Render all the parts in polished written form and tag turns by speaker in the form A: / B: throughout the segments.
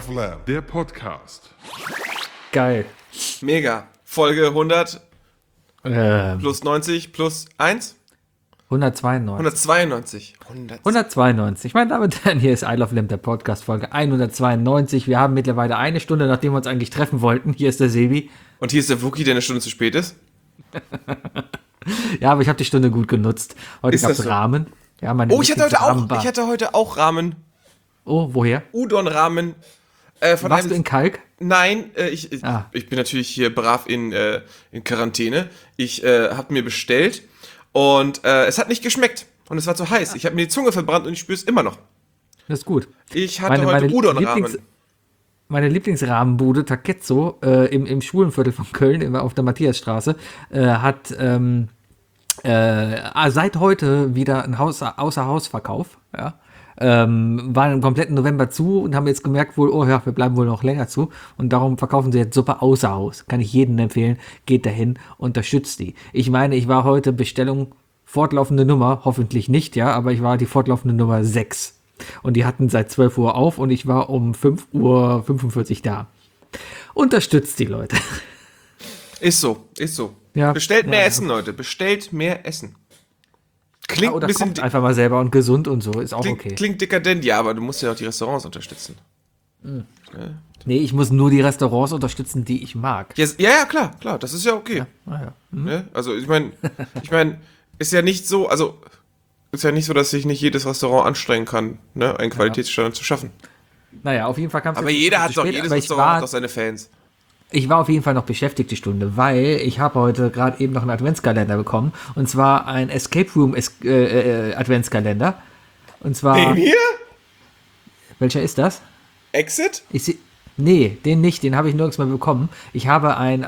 A: of Lamb, der Podcast.
B: Geil.
C: Mega. Folge 100 plus 90 plus 1?
B: 192.
C: 192.
B: 192. Meine Damen und Herren, hier ist I Love Lamb, der Podcast, Folge 192. Wir haben mittlerweile eine Stunde, nachdem wir uns eigentlich treffen wollten. Hier ist der Sebi.
C: Und hier ist der Wookie, der eine Stunde zu spät ist.
B: Ja, aber ich habe die Stunde gut genutzt. Heute gab es
C: so?
B: Ramen. Ja,
C: Ich hatte heute auch Ramen.
B: Oh, woher?
C: Udon-Ramen.
B: Warst du in Kalk?
C: Nein, ich bin natürlich hier brav in Quarantäne. Ich habe mir bestellt und es hat nicht geschmeckt. Und es war zu heiß. Ich habe mir die Zunge verbrannt und ich spüre es immer noch.
B: Das ist gut.
C: Ich hatte heute Udon-Ramen.
B: Meine Lieblingsrahmenbude, Taketzo, im Schwulenviertel von Köln, auf der Matthiasstraße, hat seit heute wieder ein Außerhausverkauf. Ja. Waren im kompletten November zu und haben jetzt gemerkt wohl, oh ja, wir bleiben wohl noch länger zu. Und darum verkaufen sie jetzt Suppe außer Haus. Kann ich jedem empfehlen. Geht dahin, unterstützt die. Ich meine, ich war heute Bestellung fortlaufende Nummer, hoffentlich nicht, ja, aber ich war die fortlaufende Nummer 6. Und die hatten seit 12 Uhr auf und ich war um 5:45 Uhr da. Unterstützt die Leute.
C: Ist so.
B: Ja,
C: Bestellt mehr Essen, Leute. Bestellt mehr Essen. Klingt
B: oder
C: ein bisschen
B: kocht einfach mal selber und gesund und so, ist auch okay.
C: Klingt dekadent, ja, aber du musst ja auch die Restaurants unterstützen.
B: Nee, ich muss nur die Restaurants unterstützen, die ich mag.
C: Ja, klar, das ist ja okay.
B: Ja.
C: Ne? Also ich meine, ist ja nicht so, dass sich nicht jedes Restaurant anstrengen kann, ne, einen Qualitätsstandard zu schaffen.
B: Naja, auf jeden Fall kam es.
C: Aber jedes Restaurant hat doch seine Fans.
B: Ich war auf jeden Fall noch beschäftigt die Stunde, weil ich habe heute gerade eben noch einen Adventskalender bekommen. Und zwar ein Escape Room Adventskalender. Und zwar...
C: Den hier?
B: Welcher ist das?
C: Exit?
B: Nee, den nicht. Den habe ich nirgends mehr bekommen. Ich habe ein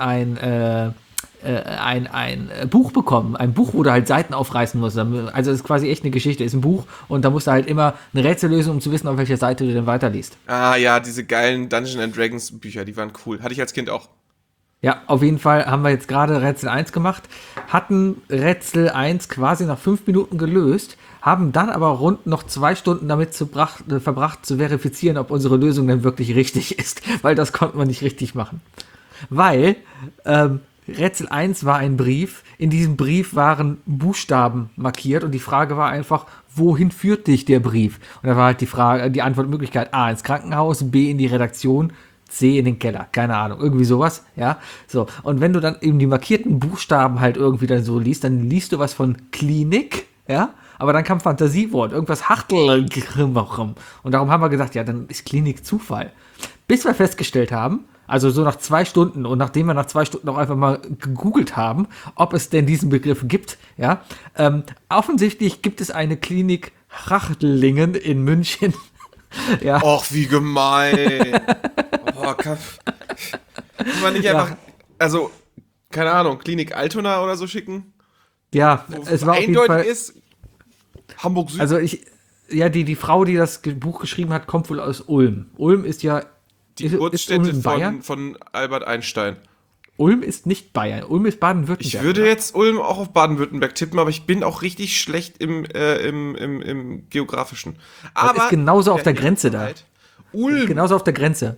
B: Buch bekommen. Ein Buch, wo du halt Seiten aufreißen musst. Also es ist quasi echt eine Geschichte. Ist ein Buch und da musst du halt immer eine Rätsel lösen, um zu wissen, auf welcher Seite du denn weiterliest.
C: Ah ja, diese geilen Dungeons & Dragons Bücher, die waren cool. Hatte ich als Kind auch.
B: Ja, auf jeden Fall haben wir jetzt gerade Rätsel 1 gemacht, hatten Rätsel 1 quasi nach 5 Minuten gelöst, haben dann aber rund noch 2 Stunden damit verbracht, zu verifizieren, ob unsere Lösung denn wirklich richtig ist, weil das konnten wir nicht richtig machen. Weil Rätsel 1 war ein Brief, in diesem Brief waren Buchstaben markiert und die Frage war einfach, wohin führt dich der Brief? Und da war halt die Antwortmöglichkeit A ins Krankenhaus, B in die Redaktion, C in den Keller, keine Ahnung, irgendwie sowas, ja, so. Und wenn du dann eben die markierten Buchstaben halt irgendwie dann so liest, dann liest du was von Klinik, ja, aber dann kam Fantasiewort, irgendwas Hachtel, und darum haben wir gedacht, ja, dann ist Klinik Zufall. Bis wir festgestellt haben, also so nach 2 Stunden und nachdem wir nach 2 Stunden auch einfach mal gegoogelt haben, ob es denn diesen Begriff gibt, ja, offensichtlich gibt es eine Klinik Hachtlingen in München. Ja.
C: Och, wie gemein. Kann man nicht einfach, also, keine Ahnung, Klinik Altona oder so schicken?
B: Ja, es war auf jeden Fall...
C: ist Hamburg Süd.
B: Also die Frau, die das Buch geschrieben hat, kommt wohl aus Ulm. Ulm ist ja...
C: Die Geburtsstätte von Albert Einstein.
B: Ulm ist nicht Bayern. Ulm ist Baden-Württemberg.
C: Ich würde jetzt Ulm auch auf Baden-Württemberg tippen, aber ich bin auch richtig schlecht im Geografischen. Aber
B: das ist genauso auf der Grenze da.
C: Ulm.
B: Genauso auf der Grenze.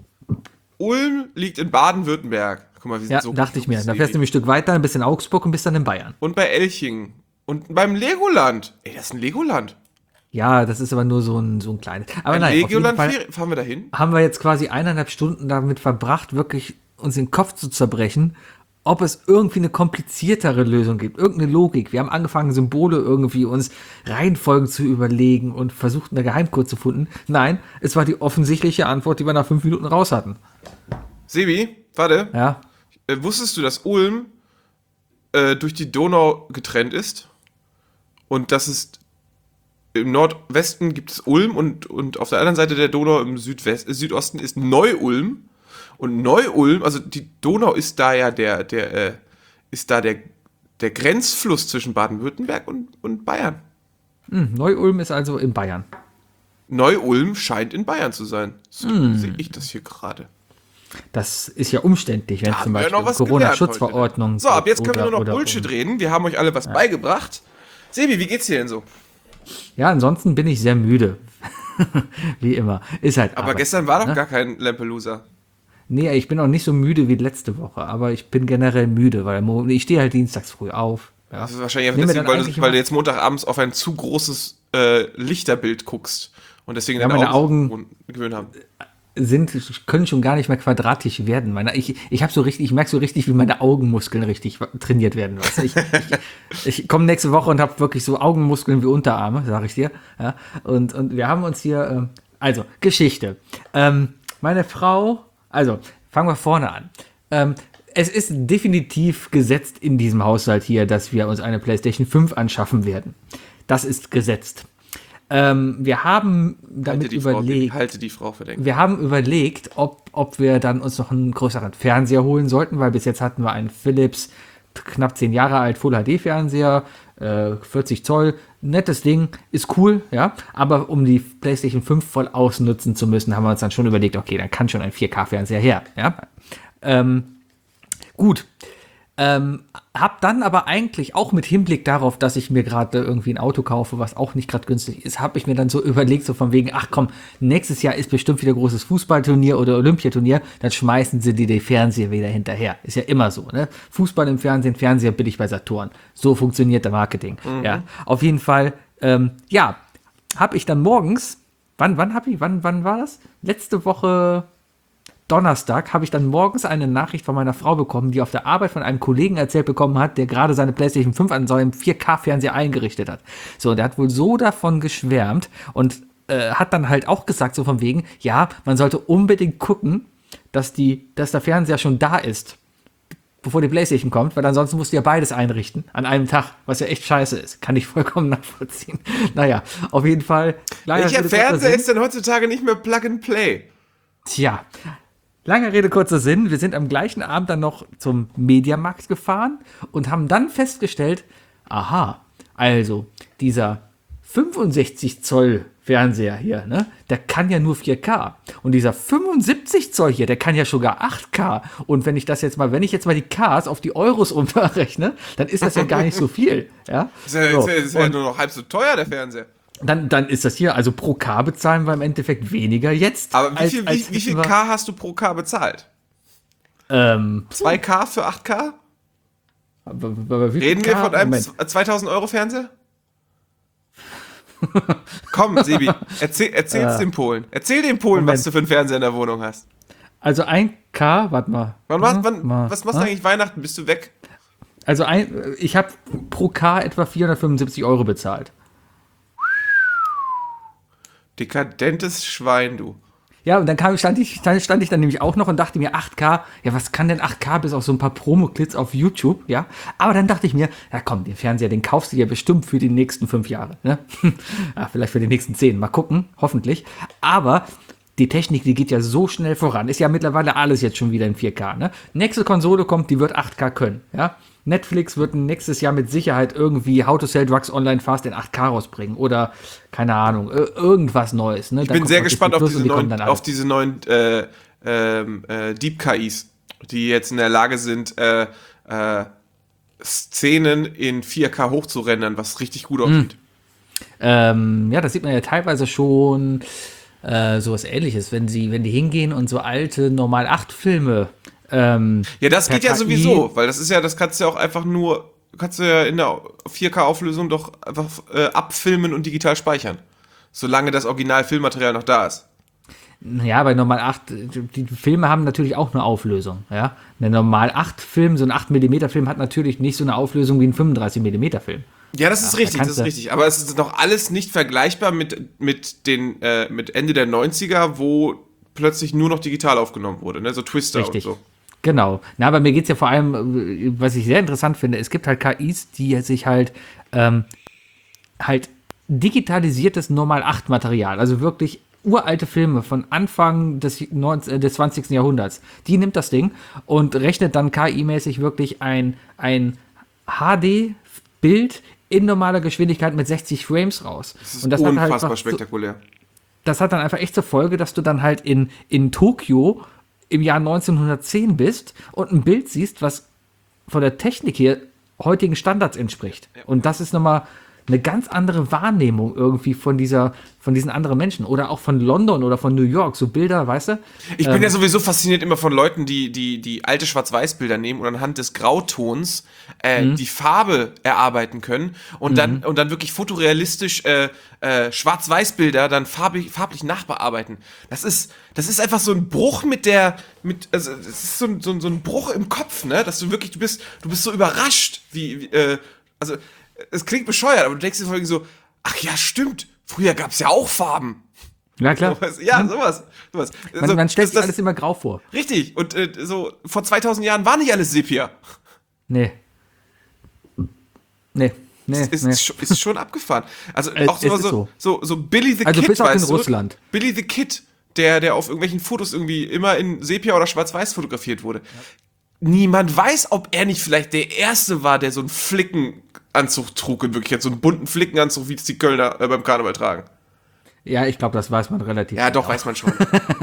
C: Ulm liegt in Baden-Württemberg. Guck mal, wir sind so.
B: Dachte ich mir. Da fährst du ein Stück weiter, ein bisschen Augsburg und bist dann in Bayern.
C: Und bei Elchingen. Und beim Legoland. Ey, das ist ein Legoland.
B: Ja, das ist aber nur so ein kleines. Aber
C: ein
B: nein,
C: Legoland,
B: auf jeden Fall
C: fahren wir dahin?
B: haben wir jetzt quasi 1,5 Stunden damit verbracht, wirklich uns den Kopf zu zerbrechen, ob es irgendwie eine kompliziertere Lösung gibt, irgendeine Logik. Wir haben angefangen, Symbole irgendwie uns Reihenfolgen zu überlegen und versucht, eine Geheimcode zu finden. Nein, es war die offensichtliche Antwort, die wir nach 5 Minuten raus hatten.
C: Sebi, warte.
B: Ja.
C: Wusstest du, dass Ulm durch die Donau getrennt ist? Und dass es im Nordwesten gibt es Ulm und auf der anderen Seite der Donau im Südosten ist Neu-Ulm. Und Neu-Ulm, also die Donau ist da ja der Grenzfluss zwischen Baden-Württemberg und Bayern.
B: Neu-Ulm ist also in Bayern.
C: Neu-Ulm scheint in Bayern zu sein. So sehe ich das hier gerade.
B: Das ist ja umständlich, wenn zum Beispiel Corona-Schutzverordnung.
C: So, ab jetzt können wir nur noch Bullshit reden. Wir haben euch alle was beigebracht. Sebi, wie geht's dir denn so?
B: Ja, ansonsten bin ich sehr müde. Wie immer. Ist halt
C: Aber
B: Arbeit,
C: gestern war doch
B: ne?
C: gar kein Lampelusa.
B: Nee, ich bin auch nicht so müde wie letzte Woche, aber ich bin generell müde, weil ich stehe halt dienstags früh auf. Ja.
C: Das ist wahrscheinlich
B: Nehmen wir
C: deswegen,
B: dann
C: weil
B: eigentlich
C: du
B: mal-
C: jetzt Montagabends auf ein zu großes Lichterbild guckst und deswegen
B: Ja,
C: deine
B: meine
C: Augen gewöhnt haben.
B: können schon gar nicht mehr quadratisch werden. Ich merke so richtig, wie meine Augenmuskeln richtig trainiert werden. Weißt du? Ich komme nächste Woche und habe wirklich so Augenmuskeln wie Unterarme, sage ich dir. Ja? Und wir haben uns hier, also Geschichte. Meine Frau, also fangen wir vorne an. Es ist definitiv gesetzt in diesem Haushalt hier, dass wir uns eine PlayStation 5 anschaffen werden. Das ist gesetzt. Wir haben damit überlegt,
C: Halte die Frau für denken.
B: wir haben überlegt, ob wir dann uns noch einen größeren Fernseher holen sollten, weil bis jetzt hatten wir einen Philips, knapp 10 Jahre alt, Full-HD-Fernseher, 40 Zoll, nettes Ding, ist cool, ja, aber um die PlayStation 5 voll ausnutzen zu müssen, haben wir uns dann schon überlegt, okay, dann kann schon ein 4K-Fernseher her, ja. Gut. Hab dann aber eigentlich auch mit Hinblick darauf, dass ich mir gerade irgendwie ein Auto kaufe, was auch nicht gerade günstig ist, habe ich mir dann so überlegt, so von wegen, ach komm, nächstes Jahr ist bestimmt wieder großes Fußballturnier oder Olympiaturnier, dann schmeißen sie die Fernseher wieder hinterher. Ist ja immer so, ne? Fußball im Fernsehen, Fernseher billig bei Saturn. So funktioniert der Marketing. Ja, auf jeden Fall, ja, habe ich dann morgens, wann war das? Letzte Woche Donnerstag habe ich dann morgens eine Nachricht von meiner Frau bekommen, die auf der Arbeit von einem Kollegen erzählt bekommen hat, der gerade seine PlayStation 5 an seinem 4K-Fernseher eingerichtet hat. So, und der hat wohl so davon geschwärmt und hat dann halt auch gesagt, so von wegen, ja, man sollte unbedingt gucken, dass der Fernseher schon da ist, bevor die PlayStation kommt, weil ansonsten musst du ja beides einrichten an einem Tag, was ja echt scheiße ist. Kann ich vollkommen nachvollziehen. Naja, auf jeden Fall.
C: Welcher Fernseher ist denn heutzutage nicht mehr Plug and Play?
B: Tja, lange Rede, kurzer Sinn. Wir sind am gleichen Abend dann noch zum Mediamarkt gefahren und haben dann festgestellt, aha, also dieser 65 Zoll Fernseher hier, ne, der kann ja nur 4K. Und dieser 75 Zoll hier, der kann ja sogar 8K. Und wenn ich jetzt mal die Ks auf die Euros umrechne, dann ist das ja gar nicht so viel. Ja?
C: Ist ja nur noch halb so teuer, der Fernseher.
B: Dann ist das hier, also pro K bezahlen wir im Endeffekt weniger jetzt.
C: Aber wie viel K hast du pro K bezahlt? 2K für 8K? Reden wir von einem 2000 Euro Fernseher? Komm, Sebi, erzähl's dem Polen. Erzähl dem Polen, was du für einen Fernseher in der Wohnung hast.
B: Also 1K, warte mal.
C: Was machst du eigentlich Weihnachten? Bist du weg?
B: Also ich habe pro K etwa 475 Euro bezahlt.
C: Dekadentes Schwein, du.
B: Ja, und dann stand ich dann nämlich auch noch und dachte mir, 8K, ja, was kann denn 8K bis auf so ein paar Promo-Clips auf YouTube, ja? Aber dann dachte ich mir, ja komm, den Fernseher, den kaufst du ja bestimmt für die nächsten 5 Jahre, ne? Ja, vielleicht für die nächsten 10, mal gucken, hoffentlich. Aber die Technik, die geht ja so schnell voran, ist ja mittlerweile alles jetzt schon wieder in 4K, ne? Nächste Konsole kommt, die wird 8K können, ja? Netflix wird nächstes Jahr mit Sicherheit irgendwie How to Sell Drugs Online Fast in 8K rausbringen oder, keine Ahnung, irgendwas Neues. Ne?
C: Ich bin sehr gespannt auf diese neuen Deep KIs, die jetzt in der Lage sind, Szenen in 4K hochzurendern, was richtig gut aussieht.
B: Ja, das sieht man ja teilweise schon sowas Ähnliches, wenn die hingehen und so alte Normal 8 Filme
C: ja, das geht ja sowieso, weil das kannst du ja auch einfach kannst du ja in der 4K-Auflösung doch einfach abfilmen und digital speichern. Solange das Original-Filmmaterial noch da ist.
B: Ja, bei Normal 8, die Filme haben natürlich auch eine Auflösung, ja. Ein Normal 8-Film, so ein 8mm-Film hat natürlich nicht so eine Auflösung wie ein 35mm-Film.
C: Ja, das ist richtig. Aber es ist noch alles nicht vergleichbar mit Ende der 90er, wo plötzlich nur noch digital aufgenommen wurde, ne? So Twister
B: richtig.
C: Und so.
B: Genau. Na, aber mir geht es ja vor allem, was ich sehr interessant finde, es gibt halt KIs, die sich halt digitalisiertes Normal 8 Material, also wirklich uralte Filme von Anfang des 20. Jahrhunderts, die nimmt das Ding und rechnet dann KI-mäßig wirklich ein HD-Bild in normaler Geschwindigkeit mit 60 Frames raus.
C: Das ist
B: und das
C: unfassbar spektakulär.
B: Das hat dann einfach echt zur Folge, dass du dann halt in Tokio im Jahr 1910 bist und ein Bild siehst, was von der Technik hier heutigen Standards entspricht. Und das ist nochmal eine ganz andere Wahrnehmung irgendwie von diesen anderen Menschen oder auch von London oder von New York, so Bilder, weißt du?
C: Ich bin ja sowieso fasziniert immer von Leuten, die alte Schwarz-Weiß-Bilder nehmen und anhand des Grautons die Farbe erarbeiten können und dann wirklich fotorealistisch Schwarz-Weiß-Bilder dann farblich nachbearbeiten. Das ist einfach so ein Bruch also das ist so ein Bruch im Kopf, ne? Dass du wirklich, du bist so überrascht, also es klingt bescheuert, aber du denkst dir vor allem so, ach ja, stimmt, früher gab's ja auch Farben.
B: Ja, klar.
C: Sowas.
B: Man stellt sich alles immer grau vor.
C: Richtig, und so vor 2000 Jahren war nicht alles Sepia.
B: Nee.
C: Ist schon abgefahren. Also auch
B: es ist
C: so Billy the
B: Also
C: Kid,
B: bis auf in
C: weißt du?
B: Russland.
C: Billy the Kid, der auf irgendwelchen Fotos irgendwie immer in Sepia oder Schwarz-Weiß fotografiert wurde. Niemand weiß, ob er nicht vielleicht der Erste war, der so einen Flickenanzug trug in Wirklichkeit, so einen bunten Flickenanzug, wie es die Kölner beim Karneval tragen.
B: Ja, ich glaube, das weiß man relativ
C: Ja, doch, weiß man schon.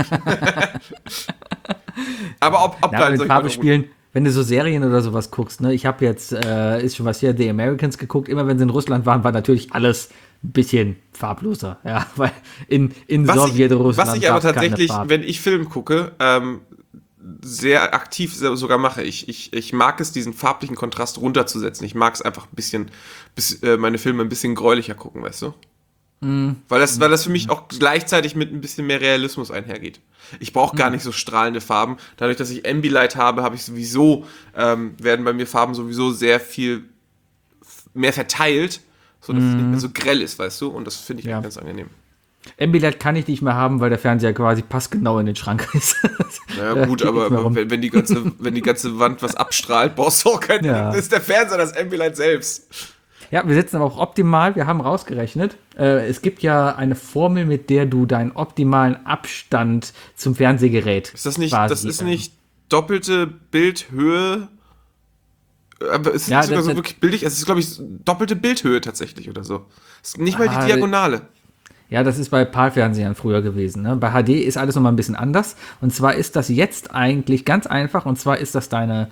C: Aber ob
B: Ja,
C: da
B: mit Farbe spielen, wenn du so Serien oder sowas guckst, ne? Ich habe jetzt, ist schon was hier, The Americans geguckt, immer wenn sie in Russland waren, war natürlich alles ein bisschen farbloser, ja, weil in Sowjetrussland
C: was ich aber
B: gab's keine
C: tatsächlich,
B: Farbe.
C: wenn ich Film gucke, sehr aktiv sogar mache. Ich mag es, diesen farblichen Kontrast runterzusetzen. Ich mag es einfach ein bisschen, meine Filme ein bisschen gräulicher gucken, weißt du? Weil das für mich auch gleichzeitig mit ein bisschen mehr Realismus einhergeht. Ich brauche gar nicht so strahlende Farben. Dadurch, dass ich Ambilight habe ich sowieso, werden bei mir Farben sowieso sehr viel mehr verteilt, sodass es nicht mehr so grell ist, weißt du? Und das finde ich ganz angenehm.
B: Ambilight kann ich nicht mehr haben, weil der Fernseher quasi passgenau in den Schrank ist.
C: Naja, gut, aber wenn die ganze Wand was abstrahlt, brauchst du auch keinen.
B: Ja.
C: Das ist der Fernseher, das Ambilight selbst.
B: Ja, wir sitzen aber auch optimal. Wir haben rausgerechnet. Es gibt ja eine Formel, mit der du deinen optimalen Abstand zum Fernsehgerät.
C: Ist das nicht,
B: quasi,
C: das ist nicht doppelte Bildhöhe? Aber es ist
B: Ja,
C: sogar so wirklich billig. Es ist, glaube ich, doppelte Bildhöhe tatsächlich oder so. Es ist nicht mal die Diagonale.
B: Ja, das ist bei PAL-Fernsehern früher gewesen. Ne? Bei HD ist alles nochmal ein bisschen anders. Und zwar ist das jetzt eigentlich ganz einfach. Und zwar ist das deine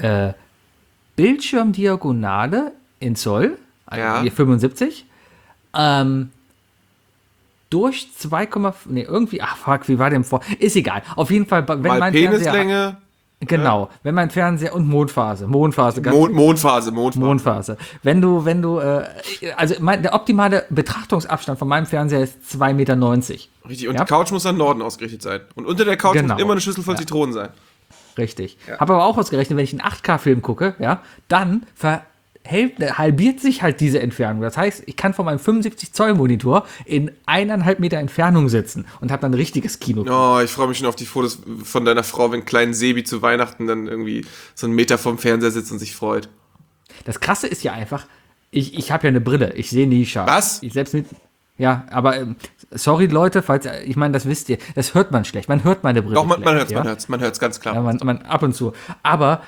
B: Bildschirmdiagonale in Zoll, also hier 75, durch 2,5, irgendwie, wie war dem vor? Ist egal. Auf jeden Fall, wenn
C: Mal
B: mein
C: Penislänge.
B: Fernseher, genau, wenn mein Fernseher und Mondphase. Mondphase. Wenn du, der optimale Betrachtungsabstand von meinem Fernseher ist 2,90 Meter.
C: Richtig, und die Couch muss an Norden ausgerichtet sein. Und unter der Couch muss immer eine Schüssel voll Zitronen sein.
B: Richtig. Habe aber auch ausgerechnet, wenn ich einen 8K-Film gucke, dann halbiert sich halt diese Entfernung. Das heißt, ich kann von meinem 75-Zoll-Monitor in 1,5 Meter Entfernung sitzen und habe dann ein richtiges Kino.
C: Oh, ich freue mich schon auf die Fotos von deiner Frau, wenn kleinen Sebi zu Weihnachten dann irgendwie so einen Meter vorm Fernseher sitzt und sich freut.
B: Das Krasse ist ja einfach, ich habe ja eine Brille, ich sehe nie scharf.
C: Was?
B: Ich selbst mit, ja, aber sorry Leute, ich meine, das wisst ihr, das hört man schlecht, man hört meine Brille
C: Doch, man
B: schlecht.
C: man hört's ganz klar.
B: Ja, man ab und zu. Aber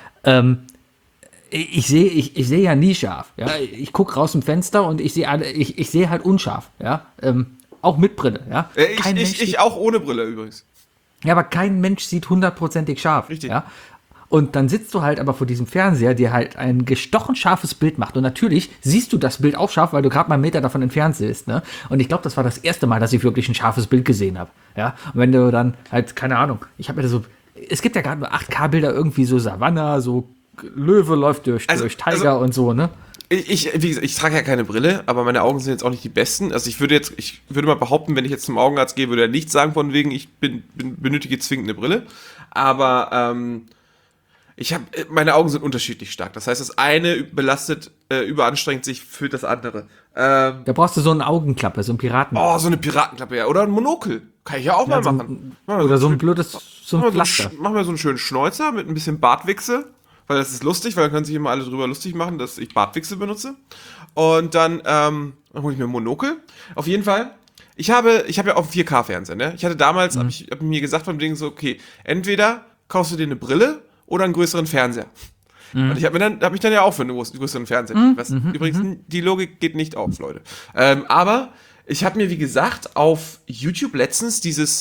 B: ich sehe ja nie scharf. Ja? Ich gucke raus im Fenster und ich sehe halt unscharf. Ja? Auch mit Brille. Ja?
C: Ich auch ohne Brille übrigens.
B: Ja, aber kein Mensch sieht 100%ig scharf.
C: Richtig.
B: Ja? Und dann sitzt du halt aber vor diesem Fernseher, der halt ein gestochen scharfes Bild macht. Und natürlich siehst du das Bild auch scharf, weil du gerade mal einen Meter davon entfernt bist. Ne? Und ich glaube, das war das erste Mal, dass ich wirklich ein scharfes Bild gesehen habe. Ja? Und wenn du dann halt, keine Ahnung, es gibt ja gerade nur 8K-Bilder, irgendwie so Savanna, so Löwe läuft durch Tiger und so, ne?
C: Wie gesagt, ich trage ja keine Brille, aber meine Augen sind jetzt auch nicht die besten. Also ich würde mal behaupten, wenn ich jetzt zum Augenarzt gehe, würde er nicht sagen von wegen, ich benötige zwingend eine Brille. Aber meine Augen sind unterschiedlich stark. Das heißt, das eine belastet, überanstrengt sich für das andere.
B: Da brauchst du so eine Augenklappe, so ein Piraten.
C: Oh, so eine Piratenklappe, ja. Oder ein Monokel. Kann ich ja auch mal machen.
B: Oder so ein blödes, so ein Pflaster.
C: Machen wir so einen schönen Schnäuzer mit ein bisschen Bartwichse. Weil das ist lustig, weil dann können sich immer alle drüber lustig machen, dass ich Bartwichse benutze. Und dann hole ich mir ein Monokel. Auf jeden Fall, ich habe ja auch einen 4K-Fernseher, ne? Ich hatte damals, hab mir gesagt von wegen so, okay, entweder kaufst du dir eine Brille oder einen größeren Fernseher. Und ich habe mich dann ja auch für einen größeren Fernseher. Übrigens, die Logik geht nicht auf, Leute. Aber ich habe mir, wie gesagt, auf YouTube letztens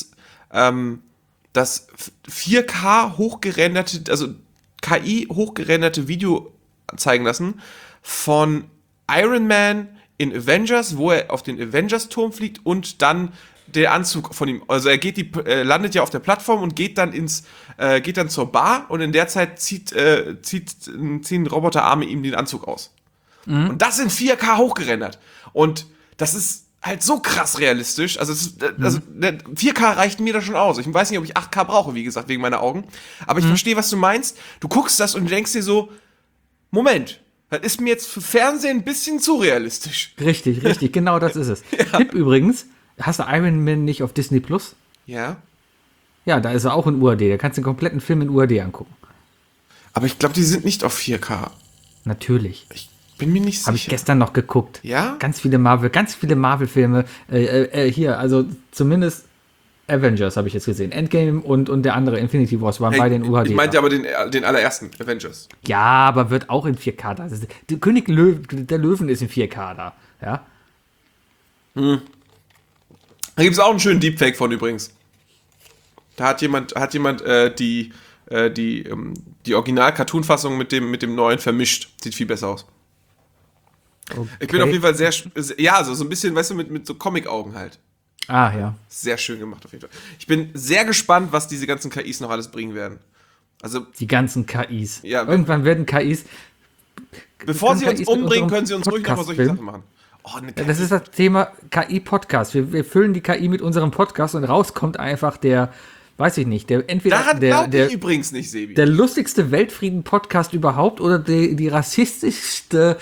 C: das 4K hochgerenderte, also KI hochgerenderte Video zeigen lassen von Iron Man in Avengers, wo er auf den Avengers-Turm fliegt und dann der Anzug von ihm, also er landet ja auf der Plattform und geht dann zur Bar und in der Zeit ziehen Roboterarme ihm den Anzug aus. Und das in 4K hochgerendert. Und das ist halt so krass realistisch. Also 4K reicht mir da schon aus. Ich weiß nicht, ob ich 8K brauche, wie gesagt, wegen meiner Augen. Aber ich verstehe, was du meinst. Du guckst das und denkst dir so, Moment, das ist mir jetzt für Fernsehen ein bisschen zu realistisch.
B: Richtig, genau das ist es. Tipp übrigens, hast du Iron Man nicht auf Disney Plus?
C: Ja.
B: Ja, da ist er auch in UHD. Da kannst du den kompletten Film in UHD angucken.
C: Aber ich glaube, die sind nicht auf 4K.
B: Natürlich.
C: Ich bin mir nicht sicher.
B: Habe ich gestern noch geguckt.
C: Ja?
B: Ganz viele Marvel-Filme. Hier, also zumindest Avengers habe ich jetzt gesehen. Endgame und der andere Infinity Wars waren beide in UHD.
C: Ich meinte aber den allerersten Avengers.
B: Ja, aber wird auch in 4K da. Der König der Löwen ist in 4K da. Ja.
C: Da gibt es auch einen schönen Deepfake von übrigens. Da hat jemand die Original-Cartoon-Fassung mit dem neuen vermischt. Sieht viel besser aus.
B: Okay.
C: Ich bin auf jeden Fall so ein bisschen, weißt du, mit so Comic-Augen halt.
B: Ah, ja.
C: Sehr schön gemacht auf jeden Fall. Ich bin sehr gespannt, was diese ganzen KIs noch alles bringen werden. Also,
B: Die ganzen KIs.
C: Ja,
B: Irgendwann werden KIs.
C: bevor sie uns
B: KIs mit
C: umbringen,
B: unserem
C: können sie uns ruhig noch mal solche
B: Podcast-Film.
C: Sachen machen. Oh, eine
B: Das ist das Thema KI-Podcast. Wir füllen die KI mit unserem Podcast und raus kommt einfach der, weiß ich nicht, der entweder
C: Daran glaube ich übrigens nicht, Sebi.
B: der lustigste Weltfrieden-Podcast überhaupt oder die rassistischste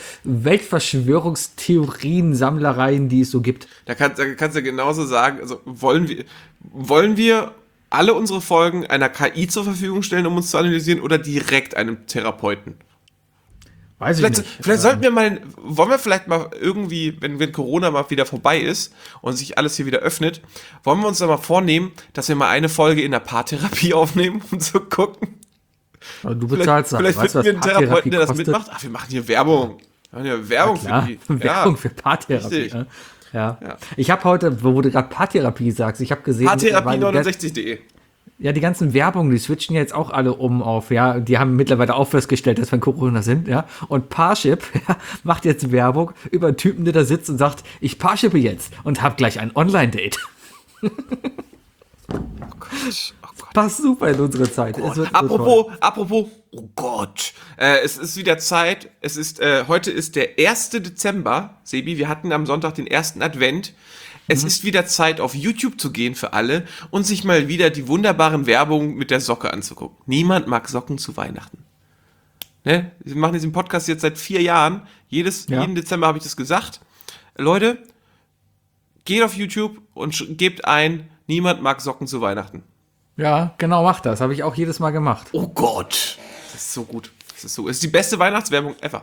B: Weltverschwörungstheorien-Sammlereien, die es so gibt.
C: Da kannst du genauso sagen, also wollen wir alle unsere Folgen einer KI zur Verfügung stellen, um uns zu analysieren, oder direkt einem Therapeuten?
B: Weiß ich nicht.
C: Vielleicht wollen wir vielleicht mal irgendwie, wenn Corona mal wieder vorbei ist und sich alles hier wieder öffnet, wollen wir uns da mal vornehmen, dass wir mal eine Folge in der Paartherapie aufnehmen, um zu gucken.
B: Aber du bezahlst
C: Vielleicht
B: weißt du,
C: finden wir einen
B: was
C: Therapeuten, der das
B: kostet?
C: mitmacht. Ach, wir machen hier Werbung. Wir machen hier Werbung
B: Klar,
C: für die.
B: Werbung für Paartherapie.
C: richtig.
B: Ne? Ja. Ich habe heute, wo du gerade Paartherapie sagst, ich habe gesehen,
C: Paartherapie69.de.
B: ja, die ganzen Werbungen, die switchen jetzt auch alle um auf, ja, die haben mittlerweile auch festgestellt, dass wir in Corona sind, ja, und Parship ja, macht jetzt Werbung über einen Typen, der da sitzt und sagt, ich Parshippe jetzt und hab gleich ein Online-Date.
C: Oh Gott.
B: Passt super in unsere Zeit. Es wird so toll.
C: Apropos, oh Gott. Es ist wieder Zeit. Heute ist der 1. Dezember, Sebi. Wir hatten am Sonntag den ersten Advent. Es ist wieder Zeit, auf YouTube zu gehen für alle und sich mal wieder die wunderbaren Werbungen mit der Socke anzugucken. Niemand mag Socken zu Weihnachten. Ne? Wir machen diesen Podcast jetzt seit 4 Jahren. Jeden Dezember habe ich das gesagt. Leute, geht auf YouTube und gebt ein, niemand mag Socken zu Weihnachten.
B: Ja, genau, mach das. Habe ich auch jedes Mal gemacht.
C: Oh Gott. Das ist so gut. Es ist die beste Weihnachtswerbung ever.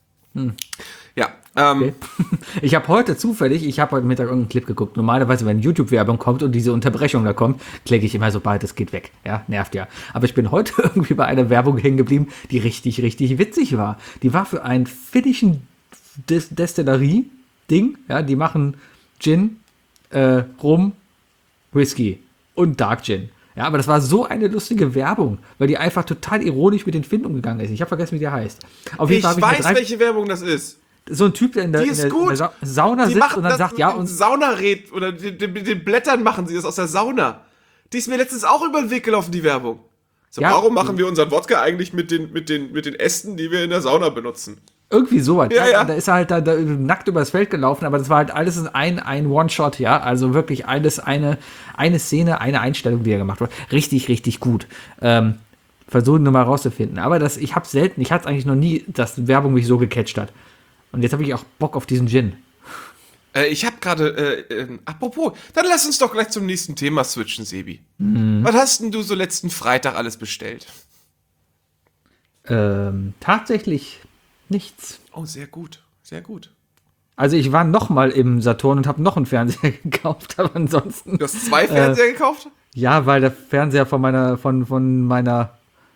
C: Ja,
B: Okay. Ich habe heute Mittag irgendeinen Clip geguckt. Normalerweise, wenn YouTube-Werbung kommt und diese Unterbrechung da kommt, klicke ich immer, sobald es geht, weg. Ja, nervt ja. Aber ich bin heute irgendwie bei einer Werbung hängen geblieben, die richtig, richtig witzig war. Die war für einen finnischen Destillerie-Ding. Ja, die machen Gin, Rum, Whisky und Dark Gin. Ja, aber das war so eine lustige Werbung, weil die einfach total ironisch mit den Finnen umgegangen ist. Ich habe vergessen, wie der heißt. Auf jeden
C: ich
B: Fall
C: weiß, welche Werbung das ist.
B: so ein Typ, der in der,
C: Die ist
B: in der,
C: gut.
B: in der Sauna
C: Die
B: sitzt
C: machen
B: und dann
C: das
B: sagt, ja,
C: mit
B: und
C: dem Saunared oder mit den Blättern machen sie das aus der Sauna. Die ist mir letztens auch über den Weg gelaufen, die Werbung. So,
B: Ja.
C: warum machen wir unseren Wodka eigentlich mit den Ästen, die wir in der Sauna benutzen?
B: irgendwie sowas.
C: Ja.
B: Da ist er halt da nackt übers Feld gelaufen, aber das war halt alles ein One-Shot, ja. Also wirklich alles eine Szene, eine Einstellung, die er gemacht hat. Richtig, richtig gut. Versuchen nur mal rauszufinden. Aber ich hatte es eigentlich noch nie, dass Werbung mich so gecatcht hat. Und jetzt habe ich auch Bock auf diesen Gin.
C: Ich habe gerade, apropos, dann lass uns doch gleich zum nächsten Thema switchen, Sebi. Was hast denn du so letzten Freitag alles bestellt?
B: Tatsächlich nichts.
C: Oh, sehr gut, sehr gut.
B: Also ich war noch mal im Saturn und habe noch einen Fernseher gekauft, aber ansonsten.
C: Du hast 2 Fernseher gekauft?
B: Ja, weil der Fernseher von meiner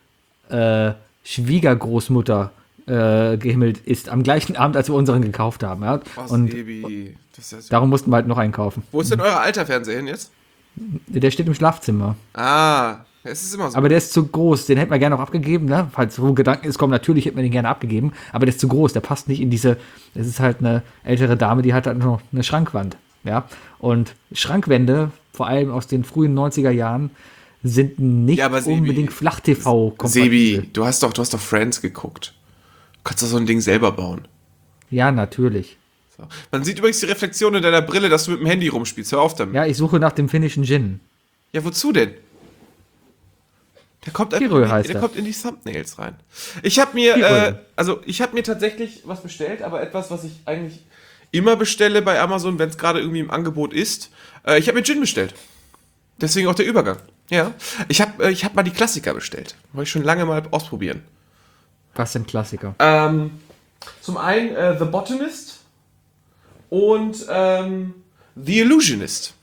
B: Schwiegergroßmutter gehimmelt ist, am gleichen Abend, als wir unseren gekauft haben. Ja?
C: Oh,
B: Und
C: Sebi. Das ist ja so.
B: darum mussten wir halt noch einen kaufen.
C: Wo ist denn euer alter Fernseher hin jetzt?
B: Der steht im Schlafzimmer.
C: Ah, Es ist immer so.
B: Aber der ist zu groß, den hätten wir gerne auch abgegeben, ne? Falls so Gedanken ist, kommen, natürlich hätten wir den gerne abgegeben, aber der ist zu groß, der passt nicht in diese, es ist halt eine ältere Dame, die hat halt noch eine Schrankwand, ja? Und Schrankwände, vor allem aus den frühen 90er Jahren, sind nicht
C: Ja, aber Sebi,
B: unbedingt Flach-TV-kompatibel.
C: Sebi, du hast doch Friends geguckt. Du kannst doch so ein Ding selber bauen.
B: Ja, natürlich.
C: So. Man sieht übrigens die Reflexion in deiner Brille, dass du mit dem Handy rumspielst. Hör auf damit.
B: Ja, ich suche nach dem finnischen Gin.
C: Ja, wozu denn? Der kommt
B: Kirö
C: einfach
B: heißt
C: der
B: er.
C: kommt in die Thumbnails rein. Ich habe mir, ich habe mir tatsächlich was bestellt, aber etwas, was ich eigentlich immer bestelle bei Amazon, wenn es gerade irgendwie im Angebot ist. Ich habe mir Gin bestellt. Deswegen auch der Übergang. Ja. Ich hab mal die Klassiker bestellt. Wollte ich schon lange mal ausprobieren.
B: Was sind Klassiker?
C: Zum einen The Botanist und The Illusionist.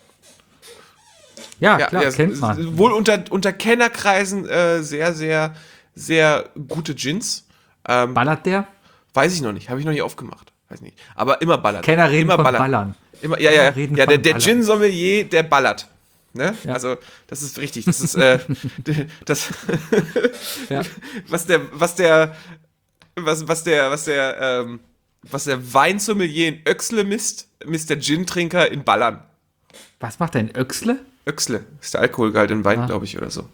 B: Ja, klar, kennt man.
C: Wohl unter Kennerkreisen sehr, sehr, sehr gute Gins.
B: Ballert der?
C: Weiß ich noch nicht, habe ich noch nicht aufgemacht. Weiß nicht. Aber immer ballert.
B: Kenner reden
C: immer
B: von Ballern.
C: Immer,
B: Kenner reden
C: der
B: von
C: der
B: Ballern.
C: Gin-Sommelier, der ballert. Ne?
B: Ja.
C: Also, das ist richtig. Das ist das,
B: Ja.
C: was der Weinsommelier in Öxle misst der Gin-Trinker in Ballern.
B: Was macht denn Öxle?
C: Öxle ist der Alkoholgehalt in Wein,
B: Ah.
C: glaube ich, oder so.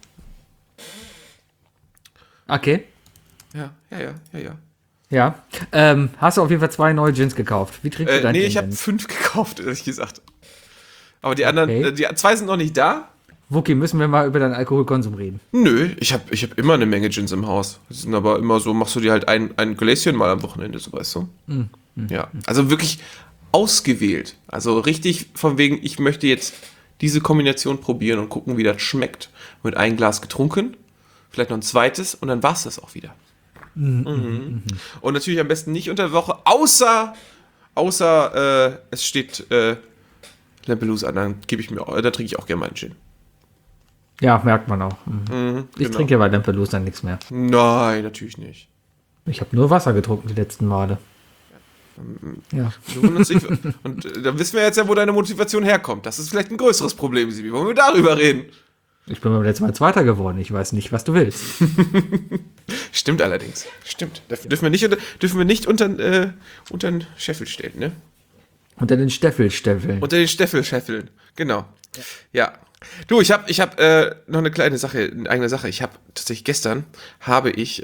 B: Okay.
C: Ja.
B: Ja. Hast du auf jeden Fall 2 neue Gins gekauft. Wie trinkst du dein
C: Nee,
B: Gin
C: ich habe
B: denn?
C: 5 gekauft, ehrlich gesagt. Aber die anderen,
B: Okay.
C: die 2 sind noch nicht da.
B: Wookie, müssen wir mal über deinen Alkoholkonsum reden.
C: Nö, ich hab immer eine Menge Gins im Haus. Das sind aber immer so, machst du dir halt ein Gläschen mal am Wochenende, so weißt du. Ja, also wirklich ausgewählt. Also richtig von wegen, ich möchte jetzt diese Kombination probieren und gucken, wie das schmeckt. Mit einem Glas getrunken, vielleicht noch ein zweites und dann war's das auch wieder. Mhm. Und natürlich am besten nicht unter der Woche, außer es steht Lampelusa an, dann trinke ich auch gerne meinen Gin.
B: Ja, merkt man auch. Ich
C: genau.
B: trinke ja bei Lampelusa nichts mehr.
C: Nein, natürlich nicht.
B: Ich habe nur Wasser getrunken die letzten Male. Ja.
C: Wir wundern uns nicht. Und dann wissen wir jetzt ja, wo deine Motivation herkommt. Das ist vielleicht ein größeres Problem, Sibi. Wollen wir darüber reden?
B: Ich bin beim letzten Mal Zweiter geworden. Ich weiß nicht, was du willst.
C: Stimmt allerdings. Stimmt. Dürfen wir nicht unter den Scheffel stellen, ne?
B: Unter den Steffelsteffeln.
C: Unter den Scheffeln. Genau. Ja. Du, ich hab noch eine eigene Sache. Ich habe tatsächlich gestern habe ich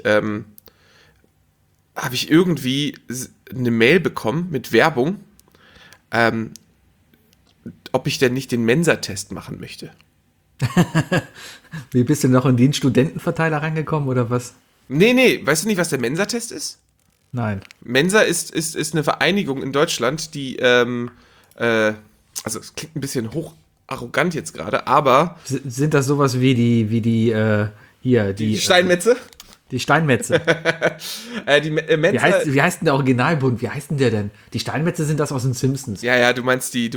C: irgendwie eine Mail bekommen mit Werbung, ob ich denn nicht den Mensa-Test machen möchte.
B: Wie bist du noch in den Studentenverteiler reingekommen oder was?
C: Nee, weißt du nicht, was der Mensa-Test ist?
B: Nein.
C: Mensa ist eine Vereinigung in Deutschland, die, also es klingt ein bisschen hoch arrogant jetzt gerade, aber
B: Sind das sowas wie die
C: Steinmetze?
B: Die Steinmetze.
C: Mensa.
B: Wie heißt denn der Originalbund? Wie heißt denn der denn? Die Steinmetze sind das aus den Simpsons.
C: Ja, du meinst die,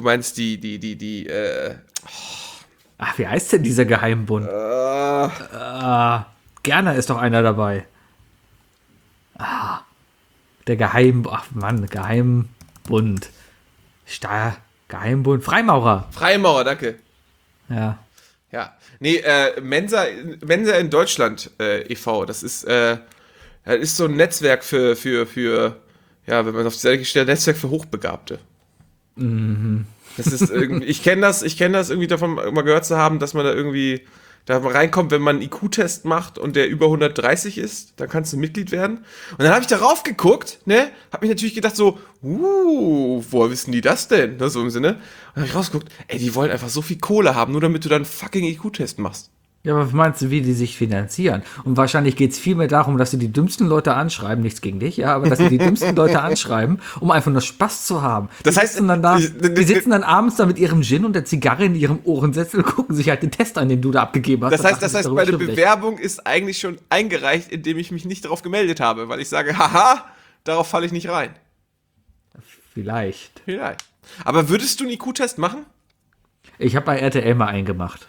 B: Ach, wie heißt denn dieser Geheimbund? Gerner ist doch einer dabei. Der Geheimbund. Geheimbund. Freimaurer.
C: Freimaurer, danke.
B: Ja.
C: Ja, nee, Mensa in Deutschland e.V., das ist so ein Netzwerk für ja, wenn man auf die Seite gestellt, Netzwerk für Hochbegabte. Mhm. Das ist irgendwie, ich kenne das irgendwie davon mal gehört zu haben, dass man da irgendwie da reinkommt, wenn man einen IQ-Test macht und der über 130 ist, dann kannst du Mitglied werden. Und dann habe ich darauf geguckt, ne, habe mich natürlich gedacht so, woher wissen die das denn? Ne, so im Sinne. Und dann habe ich rausgeguckt, ey, die wollen einfach so viel Kohle haben, nur damit du dann einen fucking IQ-Test machst.
B: Ja, aber was meinst du, wie die sich finanzieren? Und wahrscheinlich geht es vielmehr darum, dass sie die dümmsten Leute anschreiben, nichts gegen dich, ja, aber dass sie die dümmsten Leute anschreiben, um einfach nur Spaß zu haben.
C: Das heißt,
B: die sitzen dann abends da mit ihrem Gin und der Zigarre in ihrem Ohrensessel und gucken sich halt den Test an, den du da abgegeben hast.
C: Das heißt,
B: darüber
C: meine
B: stimmt nicht.
C: Bewerbung ist eigentlich schon eingereicht, indem ich mich nicht darauf gemeldet habe, weil ich sage, haha, darauf falle ich nicht rein.
B: Vielleicht.
C: Vielleicht. Aber würdest du einen IQ-Test machen?
B: Ich habe bei RTL mal einen gemacht.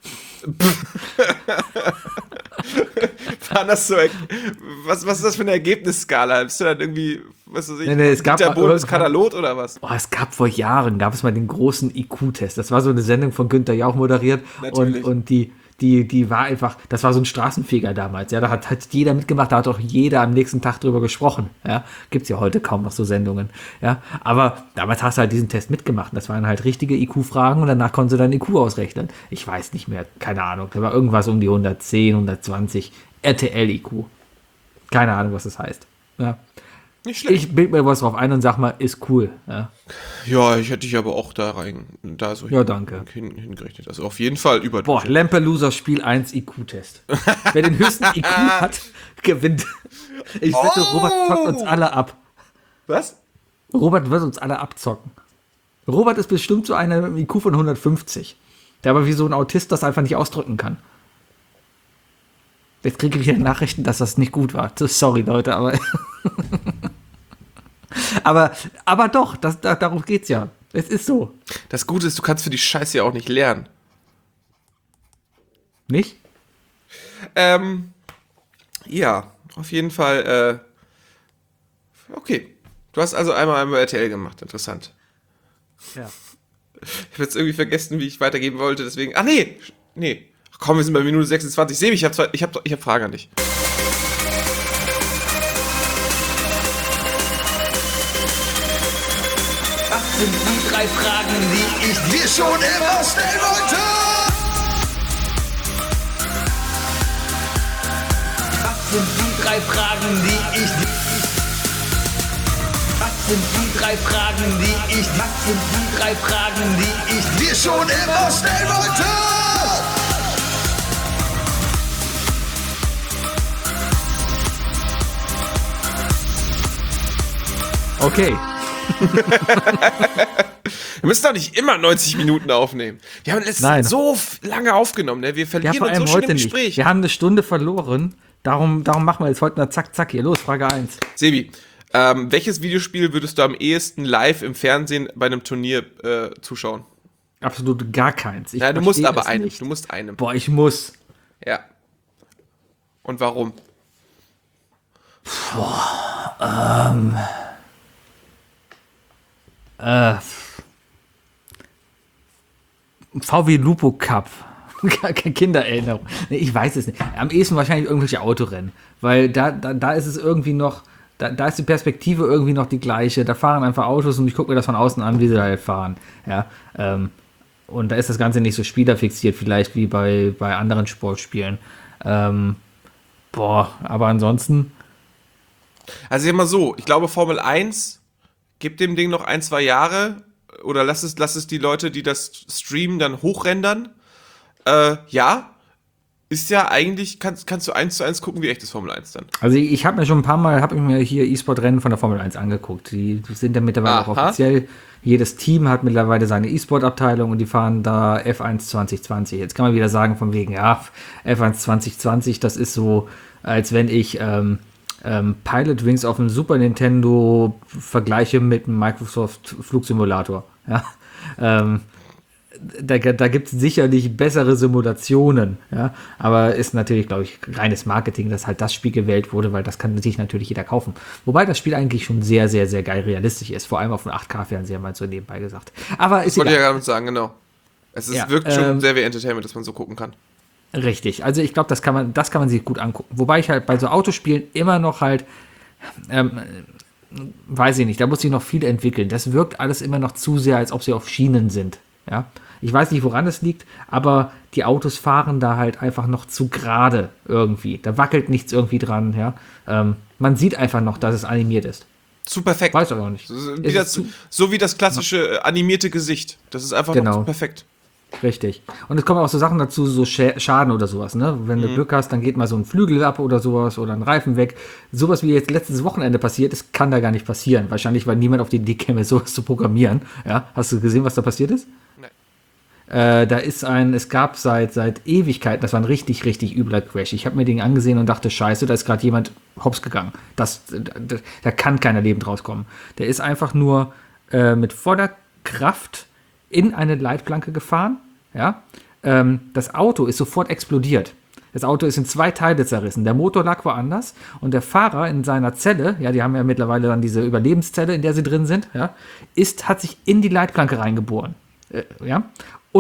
C: War das so, was ist das für eine Ergebnisskala? Bist du dann irgendwie, was weiß ich,
B: Nee, es gab
C: Dieter
B: mal
C: Bohls
B: irgendwann-
C: Katalog oder was?
B: Oh, es gab vor Jahren, gab es mal den großen IQ-Test. Das war so eine Sendung von Günther Jauch moderiert.
C: Natürlich.
B: Und die die war einfach, das war so ein Straßenfeger damals, ja, da hat jeder mitgemacht, da hat auch jeder am nächsten Tag drüber gesprochen, ja, gibt's ja heute kaum noch so Sendungen, ja, aber damals hast du halt diesen Test mitgemacht, das waren halt richtige IQ-Fragen und danach konntest du dein IQ ausrechnen, ich weiß nicht mehr, keine Ahnung, da war irgendwas um die 110, 120, RTL-IQ, keine Ahnung, was das heißt, ja.
C: Nicht schlecht.
B: Ich bild mir was drauf ein und sag mal, ist cool, ja.
C: Ja, ich hätte dich aber auch da so
B: Ja, danke.
C: hingerechnet. Also auf jeden Fall über.
B: Boah, Lampelusa Spiel 1 IQ-Test. Wer den höchsten IQ hat, gewinnt. Ich wette, Robert zockt uns alle ab.
C: Was?
B: Robert wird uns alle abzocken. Robert ist bestimmt so einer mit einem IQ von 150, der aber wie so ein Autist das einfach nicht ausdrücken kann. Jetzt kriege ich wieder Nachrichten, dass das nicht gut war. Sorry, Leute, aber... aber doch, darum geht's ja. Es ist so.
C: Das Gute ist, du kannst für die Scheiße ja auch nicht lernen.
B: Nicht?
C: Ja, auf jeden Fall, okay. Du hast also einmal RTL gemacht, interessant.
B: Ja.
C: Ich habe jetzt irgendwie vergessen, wie ich weitergeben wollte, deswegen, nee. Ach komm, wir sind bei Minute 26. Sebi, ich hab Fragen an dich.
D: Was sind die 3 Fragen, die ich dir schon immer stellen wollte? Was sind die 3 Fragen, die ich dir... Was sind die 3 Fragen, die ich... Was sind die 3 Fragen, die ich dir schon immer stellen wollte?
B: Okay.
C: Wir müssen doch nicht immer 90 Minuten aufnehmen. Wir haben letztens so lange aufgenommen, ne? Wir verlieren uns so schnell im Gespräch.
B: Nicht. Wir haben eine Stunde verloren. Darum machen wir jetzt heute eine Zack, hier. Los, Frage 1.
C: Sebi, welches Videospiel würdest du am ehesten live im Fernsehen bei einem Turnier zuschauen?
B: Absolut gar keins.
C: Ja, du musst aber einem. Du musst einem.
B: Boah, ich muss.
C: Ja. Und warum?
B: VW Lupo Cup. Kindererinnerung. Nee, ich weiß es nicht. Am ehesten wahrscheinlich irgendwelche Autorennen. Weil da ist es irgendwie noch, da ist die Perspektive irgendwie noch die gleiche. Da fahren einfach Autos und ich gucke mir das von außen an, wie sie halt fahren. Ja, und da ist das Ganze nicht so spielerfixiert, vielleicht wie bei anderen Sportspielen. Aber ansonsten.
C: Also immer so, ich glaube Formel 1 gibt dem Ding noch 1-2 Jahre oder lass es die Leute, die das streamen, dann hochrendern. Ja, ist ja eigentlich, kannst du 1:1 gucken, wie echtes Formel 1 dann.
B: Also ich habe mir schon ein paar Mal, hier E-Sport-Rennen von der Formel 1 angeguckt. Die sind ja mittlerweile auch offiziell. Jedes Team hat mittlerweile seine E-Sport-Abteilung und die fahren da F1 2020. Jetzt kann man wieder sagen von wegen, ja, F1 2020, das ist so, als wenn ich Pilot Wings auf dem Super Nintendo vergleiche mit einem Microsoft Flugsimulator. Ja? Da gibt es sicherlich bessere Simulationen, ja? Aber ist natürlich, glaube ich, reines Marketing, dass halt das Spiel gewählt wurde, weil das kann sich natürlich jeder kaufen. Wobei das Spiel eigentlich schon sehr, sehr, sehr geil realistisch ist, vor allem auf einem 8K-Fernseher, mal so nebenbei gesagt. Aber ist
C: das wollte ich ja gerade sagen, genau. Es wirkt schon sehr wie Entertainment, dass man so gucken kann.
B: Richtig, also ich glaube, das kann man sich gut angucken. Wobei ich halt bei so Autospielen immer noch halt, weiß ich nicht, da muss sich noch viel entwickeln. Das wirkt alles immer noch zu sehr, als ob sie auf Schienen sind. Ja? Ich weiß nicht, woran es liegt, aber die Autos fahren da halt einfach noch zu gerade irgendwie. Da wackelt nichts irgendwie dran. Ja? Man sieht einfach noch, dass es animiert ist.
C: Zu perfekt.
B: Weiß aber auch nicht.
C: So wie das klassische animierte Gesicht. Das ist einfach noch zu perfekt.
B: Richtig. Und es kommen auch so Sachen dazu, so Schaden oder sowas, ne? Wenn du Glück hast, dann geht mal so ein Flügel ab oder sowas oder ein Reifen weg. Sowas wie jetzt letztes Wochenende passiert ist, kann da gar nicht passieren. Wahrscheinlich, weil niemand auf die Idee käme, sowas zu programmieren. Ja? Hast du gesehen, was da passiert ist?
C: Nein.
B: Es gab seit Ewigkeiten, das war ein richtig, richtig übler Crash. Ich habe mir den angesehen und dachte, scheiße, da ist gerade jemand hops gegangen. Da kann keiner lebend rauskommen. Der ist einfach nur mit voller Kraft in eine Leitplanke gefahren. Ja? Das Auto ist sofort explodiert. Das Auto ist in 2 Teile zerrissen. Der Motor lag woanders und der Fahrer in seiner Zelle, ja, die haben ja mittlerweile dann diese Überlebenszelle, in der sie drin sind, ja, hat sich in die Leitplanke reingeboren. Ja? Und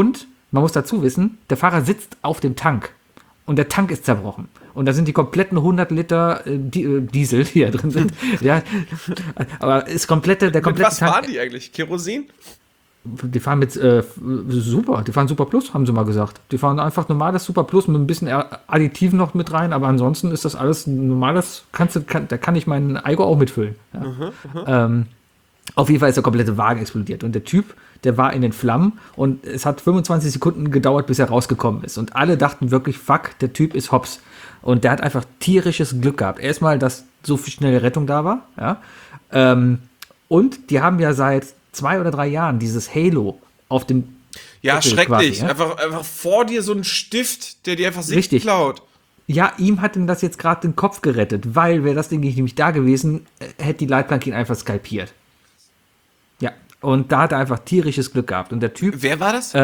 B: man muss dazu wissen, der Fahrer sitzt auf dem Tank und der Tank ist zerbrochen. Und da sind die kompletten 100 Liter Diesel, die da drin sind. Ja, aber ist der
C: Mit
B: komplette
C: was
B: Tank.
C: fahren die eigentlich? Kerosin?
B: Die fahren mit Super, die fahren Super Plus, haben sie mal gesagt. Die fahren einfach normales Super Plus mit ein bisschen Additiven noch mit rein, aber ansonsten ist das alles normales, da kann ich meinen Eigo auch mitfüllen. Ja. Auf jeden Fall ist der komplette Wagen explodiert und der Typ, der war in den Flammen und es hat 25 Sekunden gedauert, bis er rausgekommen ist. Und alle dachten wirklich, fuck, der Typ ist hops. Und der hat einfach tierisches Glück gehabt. Erstmal, dass so viel schnelle Rettung da war. Ja. Und die haben ja seit 2 oder 3 Jahren dieses Halo auf dem
C: Ja,
B: Deckel
C: schrecklich.
B: quasi, ja?
C: Einfach vor dir so ein Stift, der dir einfach Sicht
B: Richtig.
C: klaut.
B: Ja, ihm hat ihm das jetzt gerade den Kopf gerettet, weil wäre das Ding nicht nämlich da gewesen, hätte die Leitplanke ihn einfach skalpiert. Ja, und da hat er einfach tierisches Glück gehabt. Und der Typ,
C: Wer war das?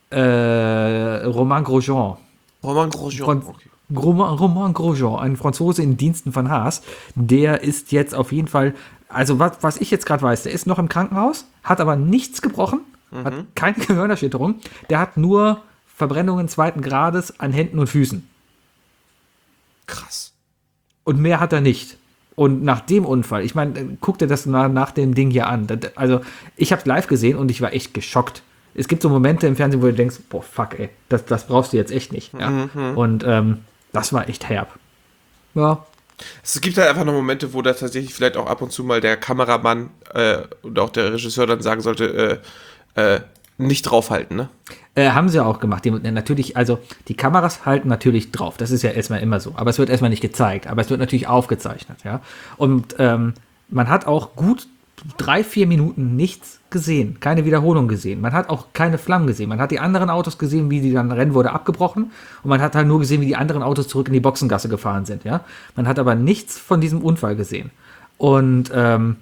B: Romain Grosjean,
C: Romain Grosjean. Okay.
B: Romain Grosjean, ein Franzose in Diensten von Haas, der ist jetzt auf jeden Fall, also was ich jetzt gerade weiß, der ist noch im Krankenhaus, hat aber nichts gebrochen, hat keine Gehirnerschütterung, der hat nur Verbrennungen 2. Grades an Händen und Füßen.
C: Krass.
B: Und mehr hat er nicht. Und nach dem Unfall, ich meine, guck dir das nach dem Ding hier an. Also, ich habe es live gesehen und ich war echt geschockt. Es gibt so Momente im Fernsehen, wo du denkst, boah, fuck, ey, das brauchst du jetzt echt nicht. Ja? Und das war echt herb. Ja.
C: Es gibt halt einfach noch Momente, wo da tatsächlich vielleicht auch ab und zu mal der Kameramann und auch der Regisseur dann sagen sollte, nicht draufhalten, ne?
B: Haben sie auch gemacht. Natürlich, also die Kameras halten natürlich drauf. Das ist ja erstmal immer so. Aber es wird erstmal nicht gezeigt. Aber es wird natürlich aufgezeichnet. Ja? Und man hat auch gut 3-4 Minuten nichts gesehen. Keine Wiederholung gesehen. Man hat auch keine Flammen gesehen. Man hat die anderen Autos gesehen, wie die dann Rennen wurde abgebrochen. Und man hat halt nur gesehen, wie die anderen Autos zurück in die Boxengasse gefahren sind. Ja? Man hat aber nichts von diesem Unfall gesehen. Und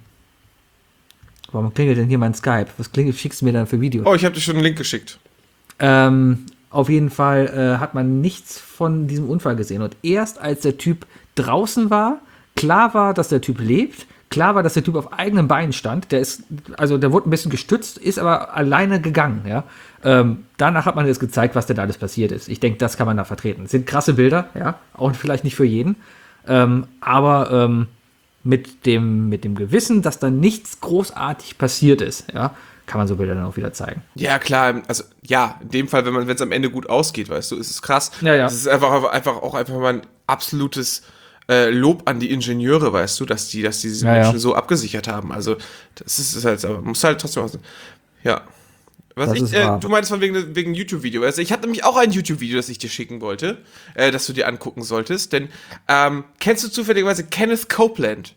B: warum klingelt denn hier mein Skype? Schickst du mir dann für Videos?
C: Oh, ich habe dir schon einen Link geschickt.
B: Auf jeden Fall hat man nichts von diesem Unfall gesehen. Und erst als der Typ draußen war, klar war, dass der Typ lebt, klar war, dass der Typ auf eigenen Beinen stand, der wurde ein bisschen gestützt, ist aber alleine gegangen. Ja? Danach hat man jetzt gezeigt, was denn da alles passiert ist. Ich denke, das kann man da vertreten. Es sind krasse Bilder, ja, auch vielleicht nicht für jeden. Aber mit dem Gewissen, dass da nichts großartig passiert ist, ja, kann man so Bilder dann auch wieder zeigen.
C: Ja, klar, also ja, in dem Fall, wenn es am Ende gut ausgeht, weißt du, ist es krass.
B: Ja, ja.
C: Es ist einfach mal ein absolutes Lob an die Ingenieure, weißt du, dass die diese Menschen so abgesichert haben. Also, das ist halt, aber muss halt trotzdem auch, ja. Du meinst von wegen YouTube-Video. Also ich hatte nämlich auch ein YouTube-Video, das ich dir schicken wollte, das du dir angucken solltest. Denn kennst du zufälligerweise Kenneth Copeland?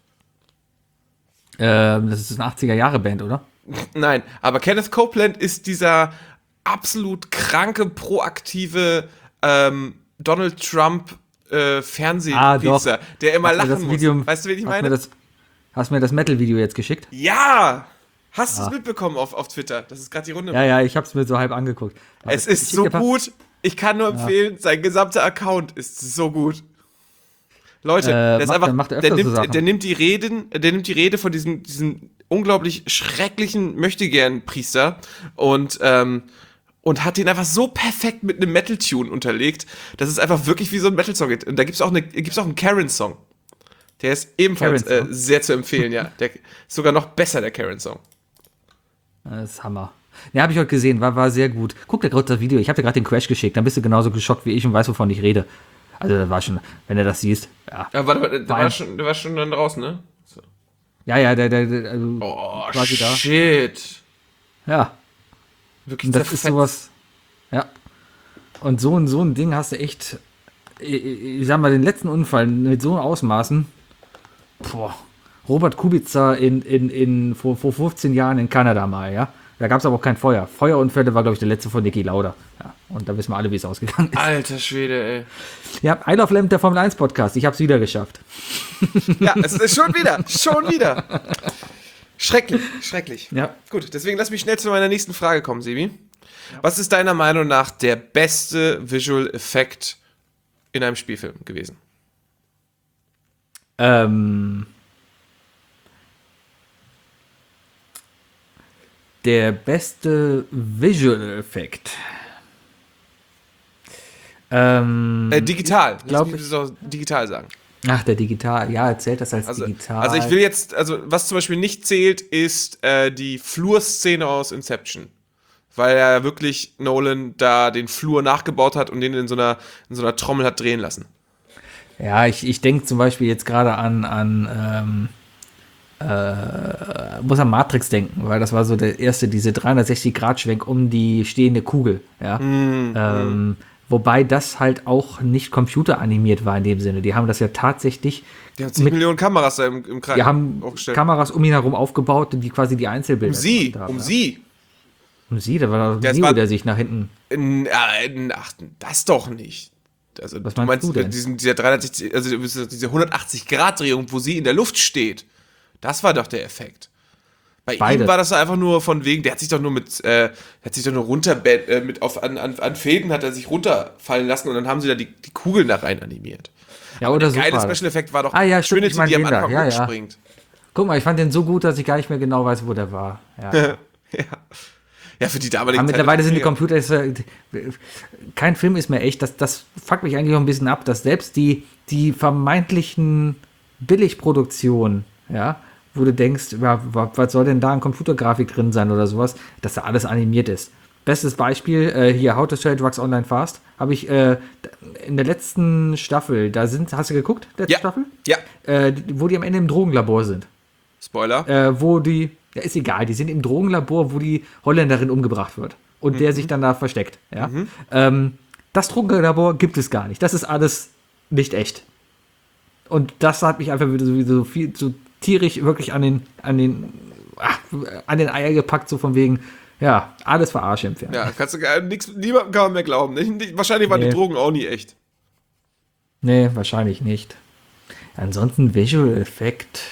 B: Das ist eine 80er-Jahre-Band, oder?
C: Nein, aber Kenneth Copeland ist dieser absolut kranke, proaktive Donald Trump Fernsehpizza, der immer lachen muss. Weißt du, wen ich meine?
B: Hast du mir das Metal-Video jetzt geschickt?
C: Ja! Hast du es mitbekommen auf Twitter? Das ist gerade die Runde.
B: Ja, ich habe es mir so halb angeguckt.
C: Es ist so gut. Ich kann nur empfehlen, sein gesamter Account ist so gut. Leute, der nimmt die Rede von diesem unglaublich schrecklichen Möchtegern-Priester und hat den einfach so perfekt mit einem Metal-Tune unterlegt, dass es einfach wirklich wie so ein Metal-Song geht. Und da gibt's auch einen Karen-Song. Der ist ebenfalls sehr zu empfehlen, ja. Der ist sogar noch besser, der Karen-Song.
B: Das ist Hammer. Ja, habe ich heute gesehen, war sehr gut. Guck dir gerade das Video, ich habe dir gerade den Crash geschickt, dann bist du genauso geschockt wie ich und weißt, wovon ich rede. Also da war schon, wenn du das siehst, ja.
C: Ja, warte, der war schon dann draußen, ne? So.
B: Ja, der also quasi da.
C: Shit.
B: Ja.
C: Wirklich
B: und das ist sowas, ja. Und so ein Ding hast du echt, ich sag mal, den letzten Unfall mit so Ausmaßen, Robert Kubica vor 15 Jahren in Kanada mal, ja. Da gab es aber auch kein Feuer. Feuerunfälle war, glaube ich, der letzte von Niki Lauda. Ja, und da wissen wir alle, wie es ausgegangen ist.
C: Alter Schwede, ey.
B: Ja, Isle of Lamp, der Formel 1 Podcast. Ich habe es wieder geschafft.
C: Ja, es ist schon wieder. Schrecklich.
B: Ja.
C: Gut, deswegen lass mich schnell zu meiner nächsten Frage kommen, Sebi. Ja. Was ist deiner Meinung nach der beste Visual Effekt in einem Spielfilm gewesen?
B: Der beste Visual Effekt.
C: Digital.
B: glaub
C: Lass mich das auch digital sagen.
B: Ach, der Digital. Ja, erzählt das als digital.
C: Also ich will jetzt, was zum Beispiel nicht zählt, ist die Flurszene aus Inception. Weil er wirklich Nolan da den Flur nachgebaut hat und den in so einer Trommel hat drehen lassen.
B: Ja, ich denke zum Beispiel jetzt gerade muss an Matrix denken, weil das war so der erste, diese 360-Grad-Schwenk um die stehende Kugel. Ja? Wobei das halt auch nicht computeranimiert war in dem Sinne. Die haben das ja tatsächlich.
C: Die haben 10 Millionen Kameras da im Kreis
B: Die haben
C: aufgestellt.
B: Kameras um ihn herum aufgebaut, die quasi die Einzelbilder gemacht haben,
C: Um
B: ja.
C: sie.
B: Um sie, da war
C: Das
B: Neo,
C: war-
B: der sich nach hinten.
C: Ach, das doch nicht. Also,
B: Was
C: du
B: meinst
C: meinst
B: du denn?
C: dieser 360, also diese 180-Grad-Drehung, wo sie in der Luft steht. Das war doch der Effekt. Bei
B: Beide.
C: ihm war das doch einfach nur von wegen, der hat sich doch nur an Fäden hat er sich runterfallen lassen und dann haben sie da die Kugeln da rein animiert.
B: Ja, oder so.
C: Geile Special-Effekt war doch
B: ja, stimmt,
C: Trinity,
B: ich mein
C: die am
B: den da.
C: Anfang
B: Ja, ja.
C: hochspringt.
B: Guck mal, ich fand den so gut, dass ich gar nicht mehr genau weiß, wo der war. Ja.
C: Ja, für die damalige
B: Aber
C: Zeit
B: mittlerweile sind die
C: mega.
B: Computer, kein Film ist mehr echt, das fuckt mich eigentlich auch ein bisschen ab, dass selbst die vermeintlichen Billigproduktionen, ja, wo du denkst, ja, was soll denn da an Computergrafik drin sein oder sowas, dass da alles animiert ist. Bestes Beispiel, hier How to Sell Drugs Online Fast, habe ich in der letzten Staffel, hast du geguckt, letzte Staffel?
C: Ja,
B: Wo die am Ende im Drogenlabor sind.
C: Spoiler.
B: Ja, ist egal, die sind im Drogenlabor, wo die Holländerin umgebracht wird und der sich dann da versteckt. Ja? Das Drogenlabor gibt es gar nicht. Das ist alles nicht echt. Und das hat mich einfach wieder so viel so tierisch wirklich an den Eier gepackt, so von wegen, ja, alles verarsche im Fernsehen.
C: Ja, niemandem kann man mehr glauben. Wahrscheinlich waren die Drogen auch nie echt.
B: Nee, wahrscheinlich nicht. Ansonsten Visual Effekt.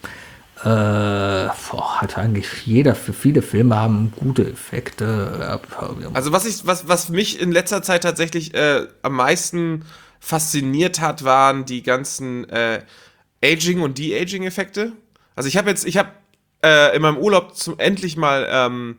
B: Hat eigentlich für viele Filme haben gute Effekte.
C: Also was mich in letzter Zeit tatsächlich am meisten fasziniert hat, waren die ganzen Aging- und De-Aging-Effekte. Also ich habe in meinem Urlaub endlich mal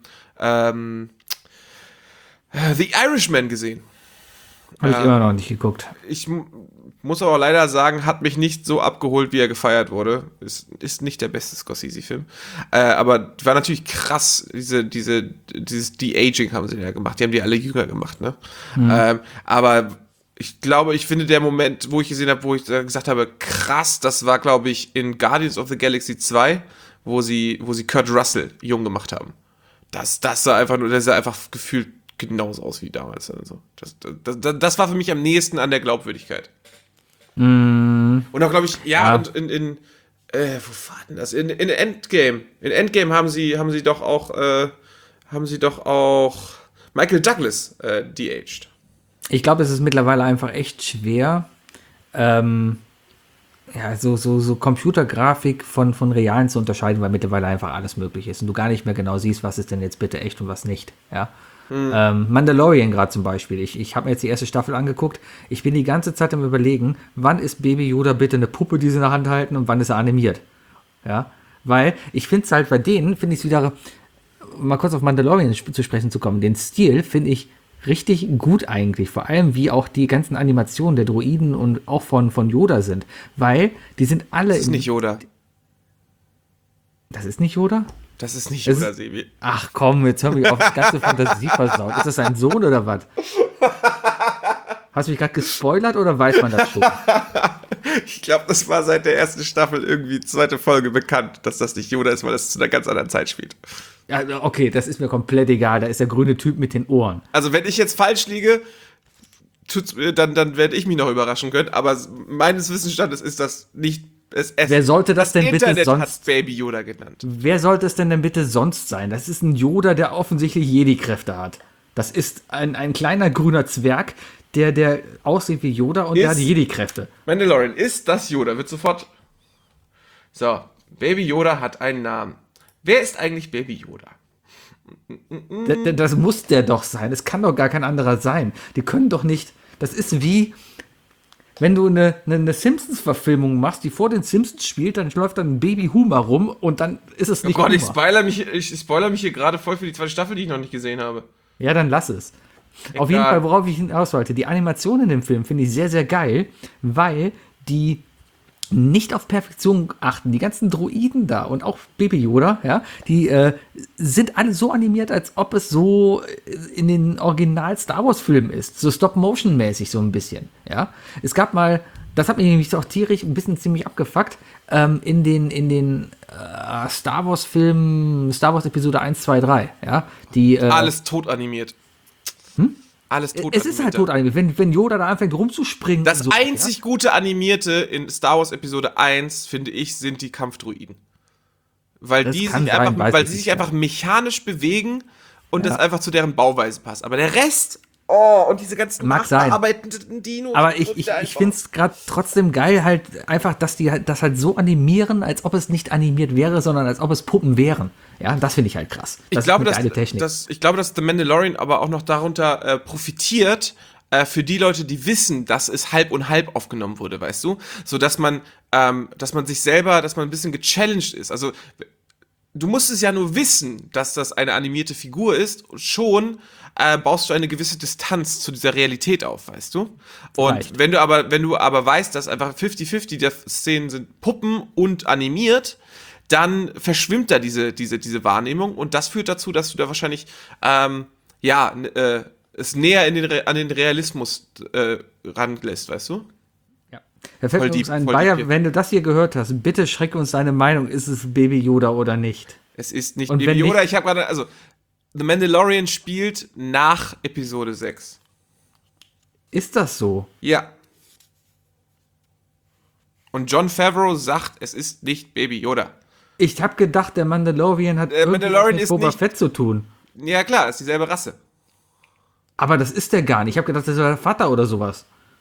C: The Irishman gesehen.
B: Habe ich immer noch nicht geguckt.
C: Ich muss aber leider sagen, hat mich nicht so abgeholt, wie er gefeiert wurde. Ist nicht der beste Scorsese-Film. Aber war natürlich krass, dieses De-Aging haben sie ja gemacht. Die haben die alle jünger gemacht, ne? Aber ich glaube, ich finde der Moment, wo ich gesehen habe, wo ich gesagt habe, krass, das war, glaube ich, in Guardians of the Galaxy 2, wo sie Kurt Russell jung gemacht haben. Das sah einfach gefühlt genauso aus wie damals. Also das war für mich am nächsten an der Glaubwürdigkeit. Und auch, glaube ich, und in wo war denn das? In Endgame. In Endgame haben sie doch auch Michael Douglas de-aged.
B: Ich glaube, es ist mittlerweile einfach echt schwer, so Computergrafik von realen zu unterscheiden, weil mittlerweile einfach alles möglich ist und du gar nicht mehr genau siehst, was ist denn jetzt bitte echt und was nicht, ja. Mandalorian gerade zum Beispiel. Ich habe mir jetzt die erste Staffel angeguckt. Ich bin die ganze Zeit am Überlegen, wann ist Baby Yoda bitte eine Puppe, die sie in der Hand halten und wann ist er animiert. Ja, weil ich finde es halt bei denen, finde ich es wieder, mal kurz auf Mandalorian zu sprechen zu kommen, den Stil finde ich richtig gut eigentlich. Vor allem, wie auch die ganzen Animationen der Droiden und auch von Yoda sind. Weil die sind alle...
C: Das ist nicht Yoda.
B: Das ist nicht Yoda?
C: Das ist nicht
B: Es
C: Yoda,
B: ist-
C: Sebi.
B: Ach komm, jetzt hör mich auf die ganze Fantasie versaut. Ist das sein Sohn oder was? Hast du mich gerade gespoilert oder weiß man das schon?
C: Ich glaube, das war seit der ersten Staffel irgendwie zweite Folge bekannt, dass das nicht Yoda ist, weil das zu einer ganz anderen Zeit spielt.
B: Ja, okay, das ist mir komplett egal. Da ist der grüne Typ mit den Ohren.
C: Also wenn ich jetzt falsch liege, dann werde ich mich noch überraschen können, aber meines Wissensstandes ist das nicht...
B: Wer sollte das denn bitte
C: Internet
B: sonst...
C: hat Baby Yoda genannt.
B: Wer sollte es denn bitte sonst sein? Das ist ein Yoda, der offensichtlich Jedi-Kräfte hat. Das ist ein kleiner grüner Zwerg, der aussieht wie Yoda und der hat Jedi-Kräfte.
C: Mandalorian ist das Yoda, wird sofort... So, Baby Yoda hat einen Namen. Wer ist eigentlich Baby Yoda?
B: Das muss der doch sein. Es kann doch gar kein anderer sein. Die können doch nicht... Das ist wie... Wenn du eine Simpsons-Verfilmung machst, die vor den Simpsons spielt, dann läuft dann ein Baby Homer rum und dann ist es
C: Oh
B: nicht
C: Gott,
B: Homer.
C: ich spoiler mich hier gerade voll für die zweite Staffel, die ich noch nicht gesehen habe.
B: Ja, dann lass es. Auf jeden Fall, worauf ich hinaus wollte, die Animation in dem Film finde ich sehr, sehr geil, weil die nicht auf Perfektion achten. Die ganzen Droiden da und auch Baby Yoda, ja, die sind alle so animiert, als ob es so in den Original Star Wars Filmen ist. So Stop-Motion-mäßig so ein bisschen, ja. Es gab mal, das hat mich nämlich auch tierisch ein bisschen ziemlich abgefuckt, in den Star Wars Filmen, Star Wars Episode 1, 2, 3, ja. Die,
C: Alles tot animiert. Alles tot
B: es ist halt tot animiert. Wenn Yoda da anfängt rumzuspringen.
C: Das
B: und so,
C: einzig gute Animierte in Star Wars Episode 1, finde ich, sind die Kampfdruiden. Weil
B: Das
C: die
B: kann
C: sich,
B: sein,
C: einfach,
B: weiß
C: weil
B: ich
C: sie
B: nicht,
C: sich einfach mechanisch bewegen und
B: Ja.
C: das einfach zu deren Bauweise passt. Aber der Rest, und diese ganzen
B: Mag sein.
C: nachbearbeitenden Dinos.
B: Aber ich finde es gerade trotzdem geil, halt einfach, dass die halt das halt so animieren, als ob es nicht animiert wäre, sondern als ob es Puppen wären. Ja, das finde ich halt krass.
C: Ich
B: ist
C: glaube,
B: eine geile Technik.
C: ich glaube, dass The Mandalorian aber auch noch darunter profitiert, für die Leute, die wissen, dass es halb und halb aufgenommen wurde, weißt du? So, dass man sich selber, dass man ein bisschen gechallenged ist. Also, du musst es ja nur wissen, dass das eine animierte Figur ist, und schon baust du eine gewisse Distanz zu dieser Realität auf, weißt du? Und
B: Reicht.
C: wenn du aber weißt, dass einfach 50-50 der Szenen sind Puppen und animiert, dann verschwimmt da diese Wahrnehmung, und das führt dazu, dass du da wahrscheinlich es näher an den Realismus ranlässt, weißt du?
B: Ja. Da fällt
C: Voll
B: mir
C: deep,
B: uns ein,
C: voll
B: Bayer,
C: deep hier.
B: wenn du das hier gehört hast, bitte schreck uns deine Meinung, ist es Baby Yoda oder nicht?
C: Es ist nicht
B: Und
C: Baby
B: wenn
C: Yoda,
B: nicht-
C: ich habe gerade, also The Mandalorian spielt nach Episode 6.
B: Ist das so?
C: Ja. Und Jon Favreau sagt, es ist nicht Baby Yoda.
B: Ich habe gedacht, der Mandalorian hat
C: Mandalorian
B: mit
C: ist
B: Boba
C: nicht-
B: Fett zu tun.
C: Ja klar, ist dieselbe Rasse.
B: Aber das ist der gar nicht. Ich habe gedacht, das war der Vater oder sowas.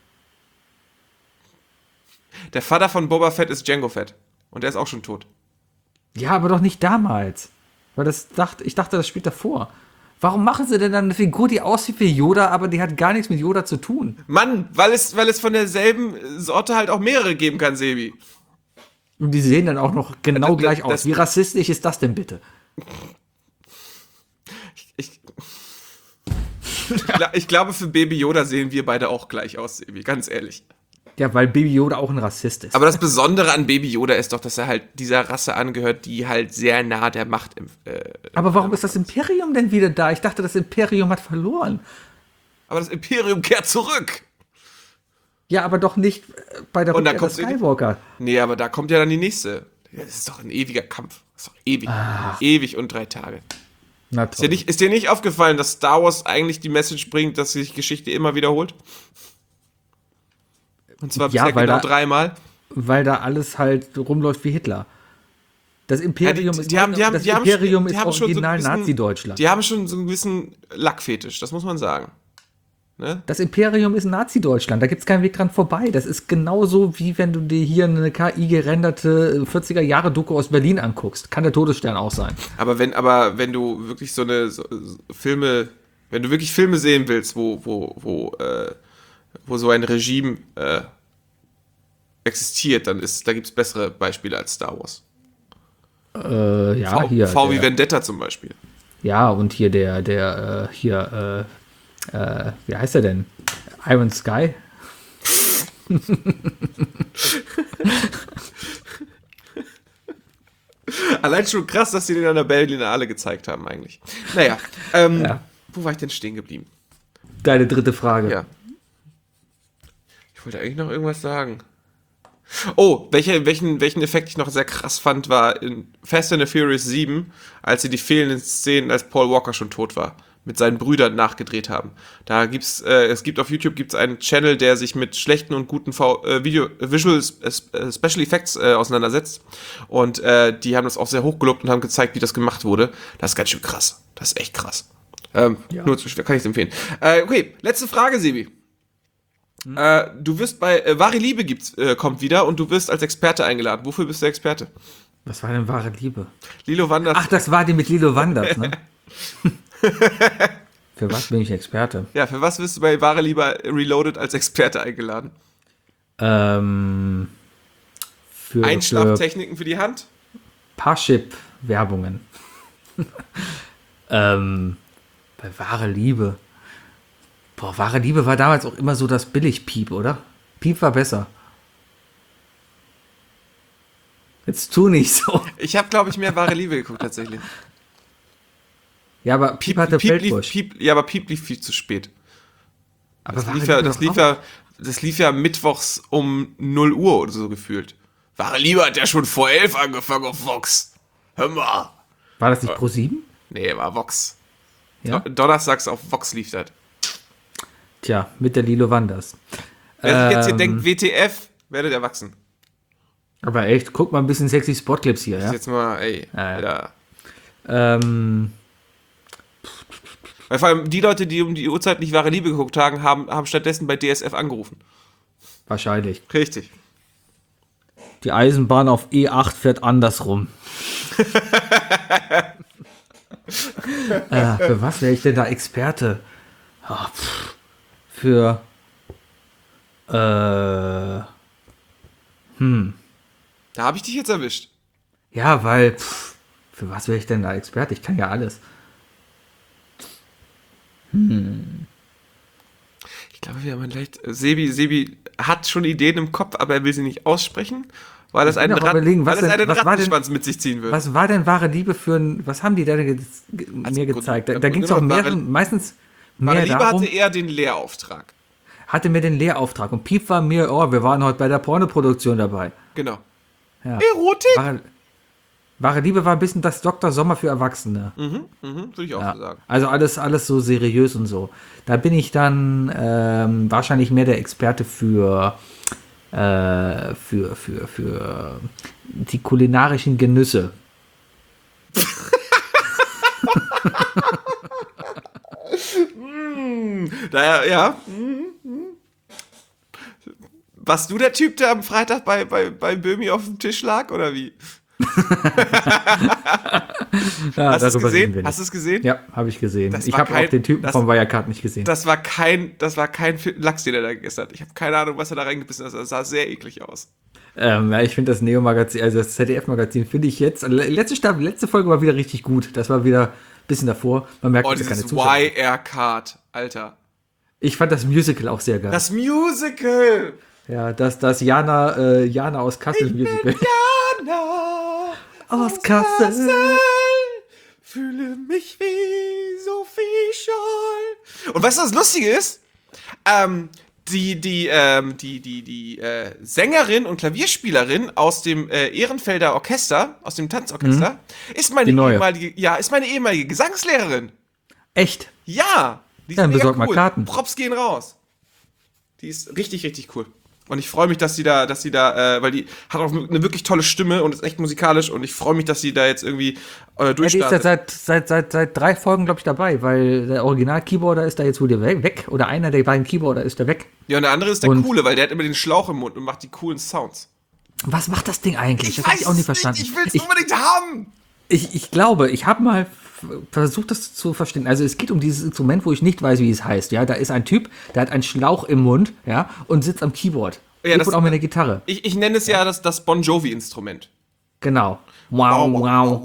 C: Der Vater von Boba Fett ist Jango Fett. Und der ist auch schon tot.
B: Ja, aber doch nicht damals. Weil ich dachte, das spielt davor. Warum machen sie denn dann eine Figur, die aussieht wie Yoda, aber die hat gar nichts mit Yoda zu tun?
C: Mann, weil es von derselben Sorte halt auch mehrere geben kann, Sebi.
B: Und die sehen dann auch noch genau
C: Das-
B: gleich
C: das-
B: aus. Wie rassistisch ist das denn bitte?
C: Ich glaube, für Baby Yoda sehen wir beide auch gleich aus, Sebi, ganz ehrlich.
B: Ja, weil Baby Yoda auch ein Rassist ist.
C: Aber das Besondere an Baby Yoda ist doch, dass er halt dieser Rasse angehört, die halt sehr nah der Macht
B: Aber warum ist das Imperium denn wieder da? Ich dachte, das Imperium hat verloren.
C: aber das Imperium kehrt zurück.
B: Ja, aber doch nicht bei der
C: Und dann
B: Rückkehr des
C: kommt
B: Skywalker.
C: Nee, aber da kommt ja dann die nächste. Das ist doch ein ewiger Kampf. Das ist doch ewig. Ewig und 3 Tage.
B: Na
C: Ist dir nicht aufgefallen, dass Star Wars eigentlich die Message bringt, dass sich Geschichte immer wiederholt? Und zwar
B: Ja,
C: bisher
B: weil
C: genau
B: da-
C: 3-mal.
B: Weil da alles halt rumläuft wie Hitler. Das Imperium ist
C: die haben schon so
B: original
C: einen gewissen-
B: Nazi-Deutschland.
C: Die haben schon so einen gewissen Lackfetisch, das muss man sagen. Ne?
B: Das Imperium ist Nazi-Deutschland, da gibt es keinen Weg dran vorbei. Das ist genauso, wie wenn du dir hier eine KI-gerenderte 40er-Jahre-Doku aus Berlin anguckst. Kann der Todesstern auch sein.
C: Aber wenn du wirklich so Filme, wenn du wirklich Filme sehen willst, wo so ein Regime existiert, da gibt es bessere Beispiele als Star Wars.
B: Ja, hier.
C: V wie Vendetta zum Beispiel.
B: Ja, und hier wie heißt er denn? Iron Sky?
C: Allein schon krass, dass sie den an der Berlinale gezeigt haben eigentlich. Naja,
B: Ja.
C: wo war ich denn stehen geblieben?
B: Deine dritte Frage.
C: Ja. Ich wollte eigentlich noch irgendwas sagen. Oh, welchen Effekt ich noch sehr krass fand, war in Fast and the Furious 7, als sie die fehlenden Szenen, als Paul Walker schon tot war, mit seinen Brüdern nachgedreht haben. Da es gibt auf YouTube einen Channel, der sich mit schlechten und guten Visual Special Effects auseinandersetzt. Und die haben das auch sehr hochgelobt und haben gezeigt, wie das gemacht wurde. Das ist ganz schön krass. Das ist echt krass. Nur zu schwer, kann ich es empfehlen. Okay, letzte Frage, Sebi. Du wirst bei Wahre Liebe kommt wieder und du wirst als Experte eingeladen. Wofür bist du Experte?
B: Was war denn wahre Liebe?
C: Lilo Wanders.
B: Ach, das war die mit Lilo Wanders, ne? Für was bin ich Experte?
C: Ja, für was wirst du bei Wahre Liebe Reloaded als Experte eingeladen?
B: Für
C: Einschlaftechniken für die Hand?
B: Parship-Werbungen. Bei wahre Liebe. Boah, wahre Liebe war damals auch immer so das Billig-Piep, oder? Piep war besser. Jetzt tu nicht so.
C: Ich habe, glaube ich, mehr wahre Liebe geguckt, tatsächlich.
B: Ja, aber Piep hatte Feldbusch.
C: Aber Piep lief viel zu spät.
B: Aber
C: Das lief ja mittwochs um 0 Uhr oder so gefühlt. Wahre Liebe hat ja schon vor 11 angefangen auf Vox. Hör mal.
B: War das nicht Pro7?
C: Nee, war Vox.
B: Ja?
C: Donnerstags auf Vox lief das.
B: Tja, mit der Lilo Wanders.
C: Wer sich jetzt hier denkt, WTF, werdet erwachsen.
B: Aber echt, guck mal ein bisschen sexy Spotclips hier, ja?
C: Jetzt mal, ey,
B: Ja.
C: Alter.
B: Weil
C: vor allem die Leute, die um die Uhrzeit nicht wahre Liebe geguckt haben stattdessen bei DSF angerufen.
B: wahrscheinlich.
C: Richtig.
B: Die Eisenbahn auf E8 fährt andersrum. Für was wäre ich denn da Experte? Für
C: Da habe ich dich jetzt erwischt.
B: ja, weil für was wäre ich denn da Experte? Ich kann ja alles.
C: Ich glaube, wir haben leicht. Sebi hat schon Ideen im Kopf, aber er will sie nicht aussprechen, weil es einen,
B: bin auch überlegen, was war
C: Rattenschwanz mit sich ziehen wird.
B: Was war denn wahre Liebe für ein, was haben die da mir gezeigt? Da ging es auch meistens
C: Wahre
B: mehr
C: Liebe
B: darum,
C: hatte eher den Lehrauftrag.
B: hatte mir den Lehrauftrag und Piep war mir, wir waren heute bei der Pornoproduktion dabei.
C: Genau.
B: Ja.
C: Erotik?
B: Wahre Liebe war ein bisschen das Dr. Sommer für Erwachsene.
C: Würde ich auch so sagen.
B: Also alles so seriös und so. Da bin ich dann wahrscheinlich mehr der Experte für die kulinarischen Genüsse.
C: Daher, ja. Warst du der Typ, der am Freitag bei Böhmi auf dem Tisch lag, oder wie?
B: Ja,
C: Hast du es
B: darüber reden wir
C: gesehen?
B: nicht.
C: Hast du es gesehen?
B: Ja, habe ich gesehen.
C: Das
B: Ich
C: war
B: habe auch den Typen vom Wirecard nicht gesehen.
C: Das war kein Lachs, den er da gegessen hat. Ich habe keine Ahnung, was er da reingebissen hat. Das sah sehr eklig aus.
B: Ja, ich finde das Neo-Magazin, also das ZDF-Magazin, finde ich jetzt, letzte Folge war wieder richtig gut. Das war wieder ein bisschen davor. Man merkt, dass keine
C: dieses
B: Zuschauer.
C: YR-Card, Alter.
B: Ich fand das Musical auch sehr geil.
C: Das Musical!
B: Ja, das Jana aus Kassel Musical.
C: Jana
B: Aus Kassel.
C: Fühle mich wie Sophie Scholl. Und weißt du, was lustig ist? Die Sängerin und Klavierspielerin aus dem Ehrenfelder Orchester, aus dem Tanzorchester, ist meine ehemalige Gesangslehrerin.
B: Echt?
C: Ja, die ist
B: Dann
C: mega
B: besorg mal Karten.
C: Props gehen raus. Die ist richtig, richtig cool. Und ich freue mich, dass sie da, weil die hat auch eine wirklich tolle Stimme und ist echt musikalisch und ich freue mich, dass sie da jetzt irgendwie
B: Ja, die ist
C: durchstartet.
B: ja seit 3 Folgen, glaube ich, dabei, weil der Original-Keyboarder ist da jetzt wohl weg. Oder einer der beiden Keyboarder ist da weg.
C: Ja, und der andere ist der
B: Und-
C: Coole, weil der hat immer den Schlauch im Mund und macht die coolen Sounds.
B: Was macht das Ding eigentlich? Das habe ich auch nie verstanden.
C: Ich will es unbedingt haben.
B: Ich glaube, ich habe mal versucht, das zu verstehen. Also es geht um dieses Instrument, wo ich nicht weiß, wie es heißt. Ja, da ist ein Typ, der hat einen Schlauch im Mund, ja, und sitzt am Keyboard.
C: Ja,
B: Und auch mit einer Gitarre.
C: Ich nenne es ja das Bon Jovi-Instrument.
B: Genau. Wow, wow.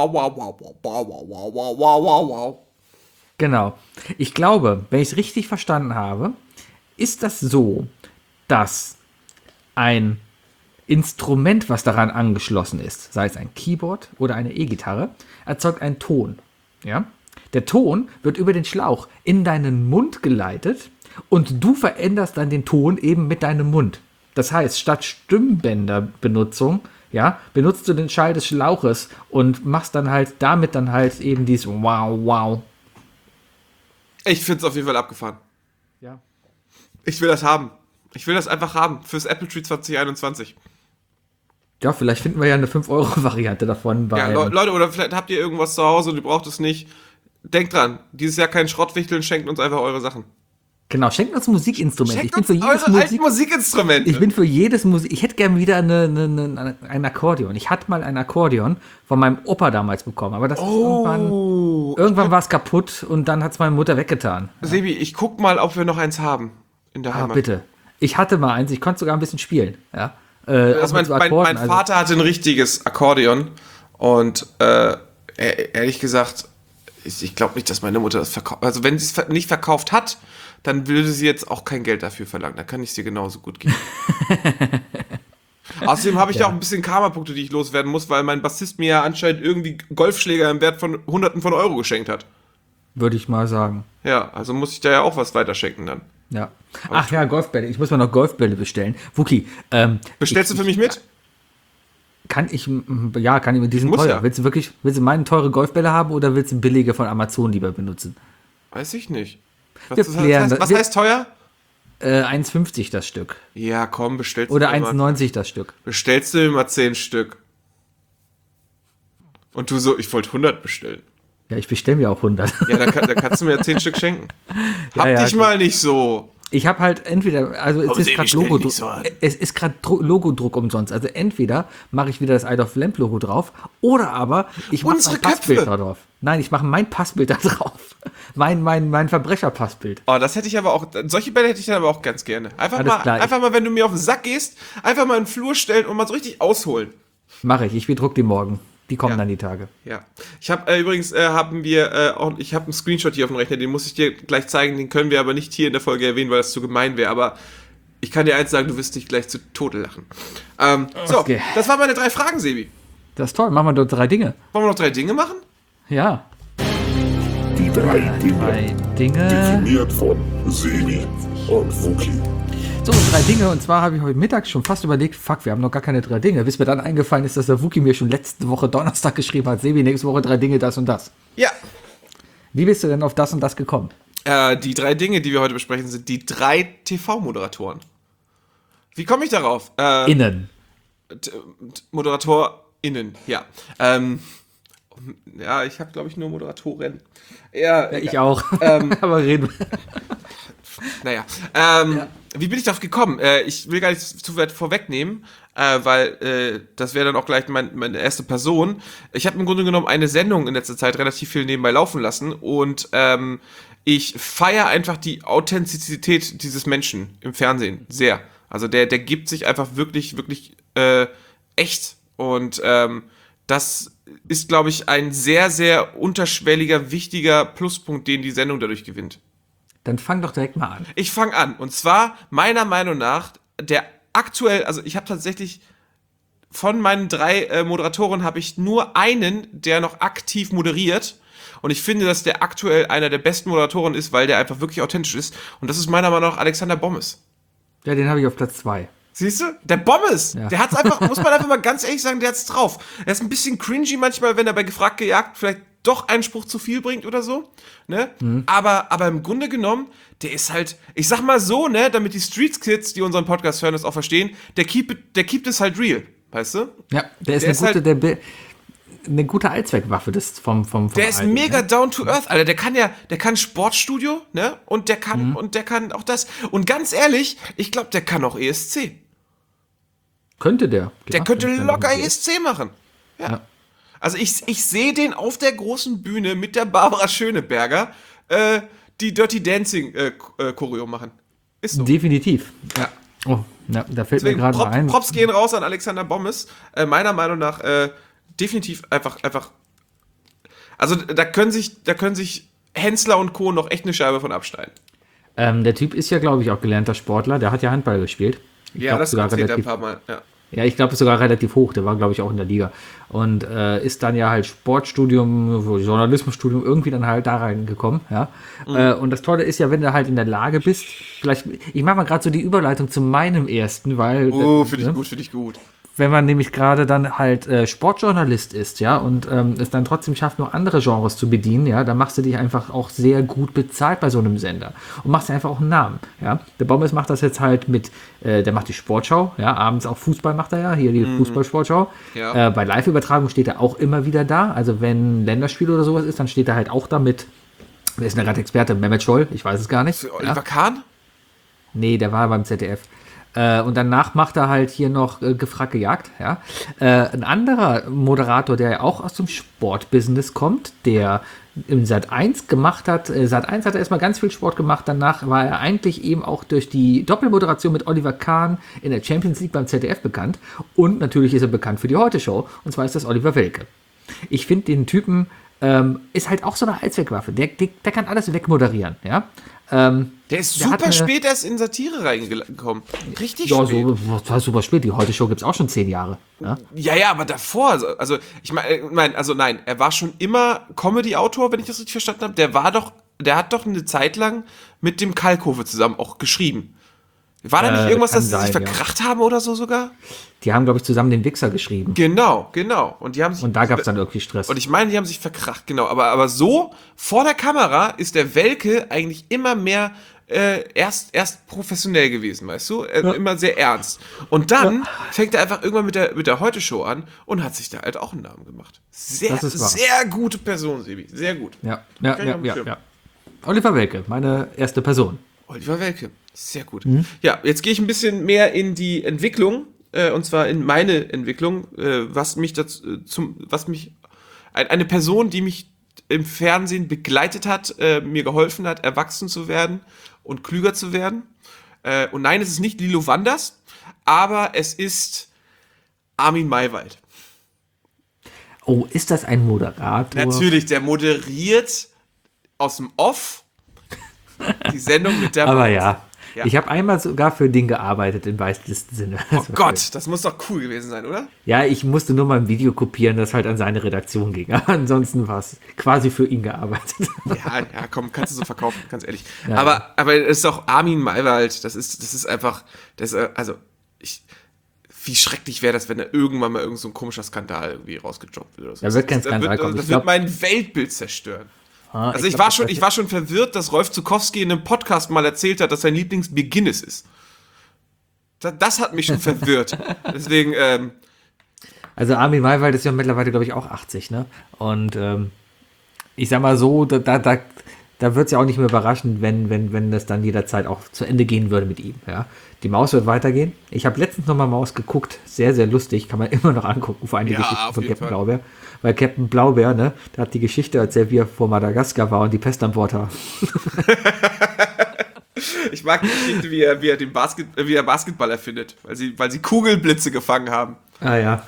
C: Wow.
B: Genau. Ich glaube, wenn ich es richtig verstanden habe, ist das so, dass ein Instrument, was daran angeschlossen ist, sei es ein Keyboard oder eine E-Gitarre, erzeugt einen Ton. Ja? Der Ton wird über den Schlauch in deinen Mund geleitet und du veränderst dann den Ton eben mit deinem Mund. Das heißt, statt Stimmbänderbenutzung, ja, benutzt du den Schall des Schlauches und machst dann halt damit dann halt eben dieses Wow, wow.
C: Ich finde es auf jeden Fall abgefahren.
B: Ja.
C: Ich will das haben. Ich will das einfach haben fürs Apple Tree 2021.
B: Ja, vielleicht finden wir ja eine 5-Euro-Variante davon.
C: Ja, Leute, oder vielleicht habt ihr irgendwas zu Hause und ihr braucht es nicht. Denkt dran, dieses Jahr kein Schrottwichteln, schenkt uns einfach eure Sachen.
B: Genau, schenkt uns ein Musikinstrument.
C: Schenkt uns eure alten Musikinstrumente.
B: Ich bin für jedes Musik. Ich hätte gerne wieder ein Akkordeon. Ich hatte mal ein Akkordeon von meinem Opa damals bekommen, aber das ist irgendwann war es kaputt und dann hat es meine Mutter weggetan.
C: Sebi, ich guck mal, ob wir noch eins haben in der
B: Ah,
C: Heimat.
B: bitte. Ich hatte mal eins, ich konnte sogar ein bisschen spielen. Ja.
C: Also
B: auch mit
C: mein
B: so Akkorden,
C: Vater hatte ein richtiges Akkordeon und ehrlich gesagt, ich glaube nicht, dass meine Mutter das verkauft. Also wenn sie es nicht verkauft hat, dann würde sie jetzt auch kein Geld dafür verlangen. Dann kann ich es dir genauso gut geben. Außerdem habe ich ja auch ein bisschen Karma-Punkte, die ich loswerden muss, weil mein Bassist mir ja anscheinend irgendwie Golfschläger im Wert von Hunderten von Euro geschenkt hat.
B: Würde ich mal sagen.
C: Ja, also muss ich da ja auch was weiterschenken dann.
B: Ja. Ach ja, Golfbälle. Ich muss mal noch Golfbälle bestellen. Wookie.
C: Bestellst du für mich mit?
B: Kann ich mit diesem
C: Muss
B: teuer.
C: ja.
B: Willst du meine teure Golfbälle haben oder willst du billige von Amazon lieber benutzen?
C: Weiß ich nicht.
B: Wir klären
C: Was heißt teuer?
B: 1,50 das Stück.
C: Ja, komm, bestellst
B: Oder
C: du mir mal,
B: 1,90 das Stück.
C: bestellst du mir mal 10 Stück. Und du so, ich wollte 100 bestellen.
B: Ja, ich bestelle mir auch 100.
C: Ja, dann kannst du mir 10 Stück schenken. Hab
B: ja,
C: dich mal nicht so.
B: Ich habe halt entweder, also es ist gerade
C: stell dich nicht so an.
B: Es ist gerade Logodruck umsonst. Also entweder mache ich wieder das Isle of Lamp Logo drauf oder aber ich mache
C: Unsere
B: mein Passbild
C: Köpfe.
B: da drauf. Nein, ich mache mein Passbild da drauf. Mein Verbrecherpassbild.
C: Oh, das hätte ich aber auch, solche Bälle hätte ich dann aber auch ganz gerne.
B: Alles klar,
C: Einfach mal, wenn du mir auf den Sack gehst, einfach mal in den Flur stellen und mal so richtig ausholen.
B: Mache ich. Ich bedruck die morgen. Die kommen
C: Ja.
B: dann die Tage.
C: Ja. Ich habe übrigens, ich habe einen Screenshot hier auf dem Rechner, den muss ich dir gleich zeigen, den können wir aber nicht hier in der Folge erwähnen, weil das zu gemein wäre, aber ich kann dir eins sagen, du wirst dich gleich zu Tode lachen. So,
B: Okay.
C: das waren meine 3 Fragen, Sebi.
B: Das ist toll. Machen wir dort 3 Dinge.
C: Wollen wir noch 3 Dinge machen?
B: Ja.
A: Die 3 Dinge.
B: 3 Dinge.
A: Definiert von Sebi und Wookie.
B: So, 3 Dinge. Und zwar habe ich heute Mittag schon fast überlegt, fuck, wir haben noch gar keine 3 Dinge. Bis mir dann eingefallen ist, dass der Wookie mir schon letzte Woche Donnerstag geschrieben hat, Sebi, nächste Woche 3 Dinge, das und das.
C: Ja.
B: Wie bist du denn auf das und das gekommen?
C: Die 3 Dinge, die wir heute besprechen, sind die 3 TV-Moderatoren. Wie komme ich darauf?
B: Innen.
C: ModeratorInnen, ja. Ja, ich habe, glaube ich, nur Moderatoren. Ja,
B: Ja, ich auch. Aber reden wir.
C: naja. Wie bin ich darauf gekommen? Ich will gar nicht zu weit vorwegnehmen, weil das wäre dann auch gleich meine erste Person. Ich habe im Grunde genommen eine Sendung in letzter Zeit relativ viel nebenbei laufen lassen und ich feiere einfach die Authentizität dieses Menschen im Fernsehen sehr. Also der gibt sich einfach wirklich, wirklich echt und das ist, glaube ich, ein sehr, sehr unterschwelliger, wichtiger Pluspunkt, den die Sendung dadurch gewinnt.
B: Dann fang doch direkt mal an.
C: Ich fange an. Und zwar, meiner Meinung nach, also ich habe tatsächlich von meinen 3 Moderatoren habe ich nur einen, der noch aktiv moderiert. Und ich finde, dass der aktuell einer der besten Moderatoren ist, weil der einfach wirklich authentisch ist. Und das ist meiner Meinung nach Alexander Bommes.
B: Ja, den habe ich auf Platz 2.
C: Siehst du? Der Bommes,
B: Ja.
C: der hat's einfach, muss man einfach mal ganz ehrlich sagen, der hat's drauf. Er ist ein bisschen cringy manchmal, wenn er bei Gefragt gejagt vielleicht doch einen Spruch zu viel bringt oder so, ne? Aber im Grunde genommen, der ist halt, ich sag mal so, ne, damit die Street Kids, die unseren Podcast hören, das auch verstehen, der keept es halt real, weißt du?
B: Ja, der ist eine gute Allzweckwaffe des vom
C: Der ist
B: Alten,
C: mega
B: ne?
C: down to earth, Alter. Der kann Sportstudio, ne? Und der kann auch das. Und ganz ehrlich, ich glaube, der kann auch ESC.
B: Könnte der.
C: Der
B: Ja,
C: könnte
B: wenn es dann
C: locker
B: noch geht.
C: ESC machen.
B: Ja.
C: Also ich sehe den auf der großen Bühne mit der Barbara Schöneberger die Dirty Dancing Choreo machen. Ist so.
B: Definitiv.
C: Ja.
B: Oh, ja, da fällt
C: Deswegen
B: mir gerade mal ein.
C: Props gehen raus an Alexander Bommes. Meiner Meinung nach definitiv einfach. Also da können sich Hensler und Co. noch echt eine Scheibe von abschneiden.
B: Der Typ ist ja, glaube ich, auch gelernter Sportler. Der hat ja Handball gespielt. Ich
C: Ja,
B: glaub,
C: das
B: sogar
C: erzählt er ein
B: relativ,
C: paar Mal. Ja.
B: ja, ich glaube sogar relativ hoch. Der war, glaube ich, auch in der Liga. Und ist dann ja halt Sportstudium, Journalismusstudium irgendwie dann halt da reingekommen. Ja? Und das Tolle ist ja, wenn du halt in der Lage bist, vielleicht, ich mache mal gerade so die Überleitung zu meinem ersten, weil
C: Finde ich gut.
B: wenn man nämlich gerade dann halt Sportjournalist ist, ja, und es dann trotzdem schafft, noch andere Genres zu bedienen, ja, dann machst du dich einfach auch sehr gut bezahlt bei so einem Sender und machst dir einfach auch einen Namen, ja. Der Bommes macht das jetzt halt mit, der macht die Sportschau, ja, abends auch Fußball macht er ja, hier die Fußballsportschau.
C: Ja.
B: Bei Live-Übertragung steht er auch immer wieder da, also wenn Länderspiel oder sowas ist, dann steht er halt auch da mit, wer ist denn gerade Experte? Mehmet Scholl? Ich weiß es gar nicht.
C: Für Oliver Kahn?
B: Nee, der war beim ZDF. Und danach macht er halt hier noch Gefragt gejagt. Ja? Ein anderer Moderator, der ja auch aus dem Sportbusiness kommt, der im Sat.1 gemacht hat. Sat.1 hat er erstmal ganz viel Sport gemacht. Danach war er eigentlich eben auch durch die Doppelmoderation mit Oliver Kahn in der Champions League beim ZDF bekannt. Und natürlich ist er bekannt für die Heute-Show. Und zwar ist das Oliver Welke. Ich finde den Typen ist halt auch so eine Allzweckwaffe. Der kann alles wegmoderieren, ja.
C: Der ist
B: der hat
C: super
B: eine-
C: spät erst in Satire reingekommen. Richtig
B: Ja,
C: spät.
B: so das war super spät. Die Heute-Show gibt es auch schon 10 Jahre. Ja?
C: Ja, aber davor, also ich meine, also nein, er war schon immer Comedy-Autor, wenn ich das richtig verstanden habe. Der hat doch eine Zeit lang mit dem Kalkofe zusammen auch geschrieben. War da nicht irgendwas,
B: kann
C: dass sie sich
B: sein, ja.
C: verkracht haben oder so sogar?
B: Die haben, glaube ich, zusammen den Wichser geschrieben.
C: Genau. Und die haben sich
B: Und da gab es dann irgendwie Stress.
C: Und ich meine, die haben sich verkracht, genau. Aber so, vor der Kamera ist der Welke eigentlich immer mehr erst professionell gewesen, weißt du? Immer sehr ernst. Und dann fängt er einfach irgendwann mit der Heute-Show an und hat sich da halt auch einen Namen gemacht.
B: Das ist wahr.
C: Sehr gute Person, Sebi. Sehr gut.
B: Ja.
C: Kann ich auf dem Schirm.
B: Oliver Welke, meine erste Person.
C: Oliver Welke. Sehr gut. Ja, jetzt gehe ich ein bisschen mehr in die Entwicklung, und zwar in meine Entwicklung, eine Person, die mich im Fernsehen begleitet hat, mir geholfen hat, erwachsen zu werden und klüger zu werden. Und nein, es ist nicht Lilo Wanders, aber es ist Armin Maywald.
B: Oh, ist das ein Moderator?
C: Natürlich, der moderiert aus dem Off die Sendung mit der
B: Aber
C: Maus.
B: ja.
C: Ja.
B: Ich habe einmal sogar für den gearbeitet im weitesten Sinne.
C: Oh Gott, das muss doch cool gewesen sein, oder?
B: Ja, ich musste nur mal ein Video kopieren, das halt an seine Redaktion ging. Aber ansonsten war es quasi für ihn gearbeitet.
C: Ja, komm, kannst du so verkaufen, ganz ehrlich.
B: Ja.
C: Aber es ist auch Armin Maywald, das ist einfach, wie schrecklich wäre das, wenn da irgendwann mal irgend so ein komischer Skandal irgendwie rausgejobbt wird oder so.
B: Da wird kein Skandal kommen.
C: Das
B: Ich
C: wird
B: glaub-
C: mein Weltbild zerstören. Also ich
B: glaub,
C: war schon verwirrt, dass Rolf Zukowski in einem Podcast mal erzählt hat, dass sein Lieblingsbier Guinness ist. Das hat mich schon verwirrt. Deswegen,
B: Also Armin Maywald ist ja mittlerweile, glaube ich, auch 80, ne? Und ich sag mal so, da wird es ja auch nicht mehr überraschen, wenn das dann jederzeit auch zu Ende gehen würde mit ihm, ja. Die Maus wird weitergehen. Ich habe letztens noch mal Maus geguckt, sehr, sehr lustig, kann man immer noch angucken, vor allem die
C: Ja,
B: Geschichte
C: auf
B: von
C: jeden
B: Captain
C: Fall.
B: Blaubeer. Weil Captain Blaubeer, ne, der hat die Geschichte erzählt, wie er vor Madagaskar war und die Pest an Bord war.
C: ich mag die Geschichte, wie er Basketball erfindet, weil sie Kugelblitze gefangen haben.
B: Ah ja.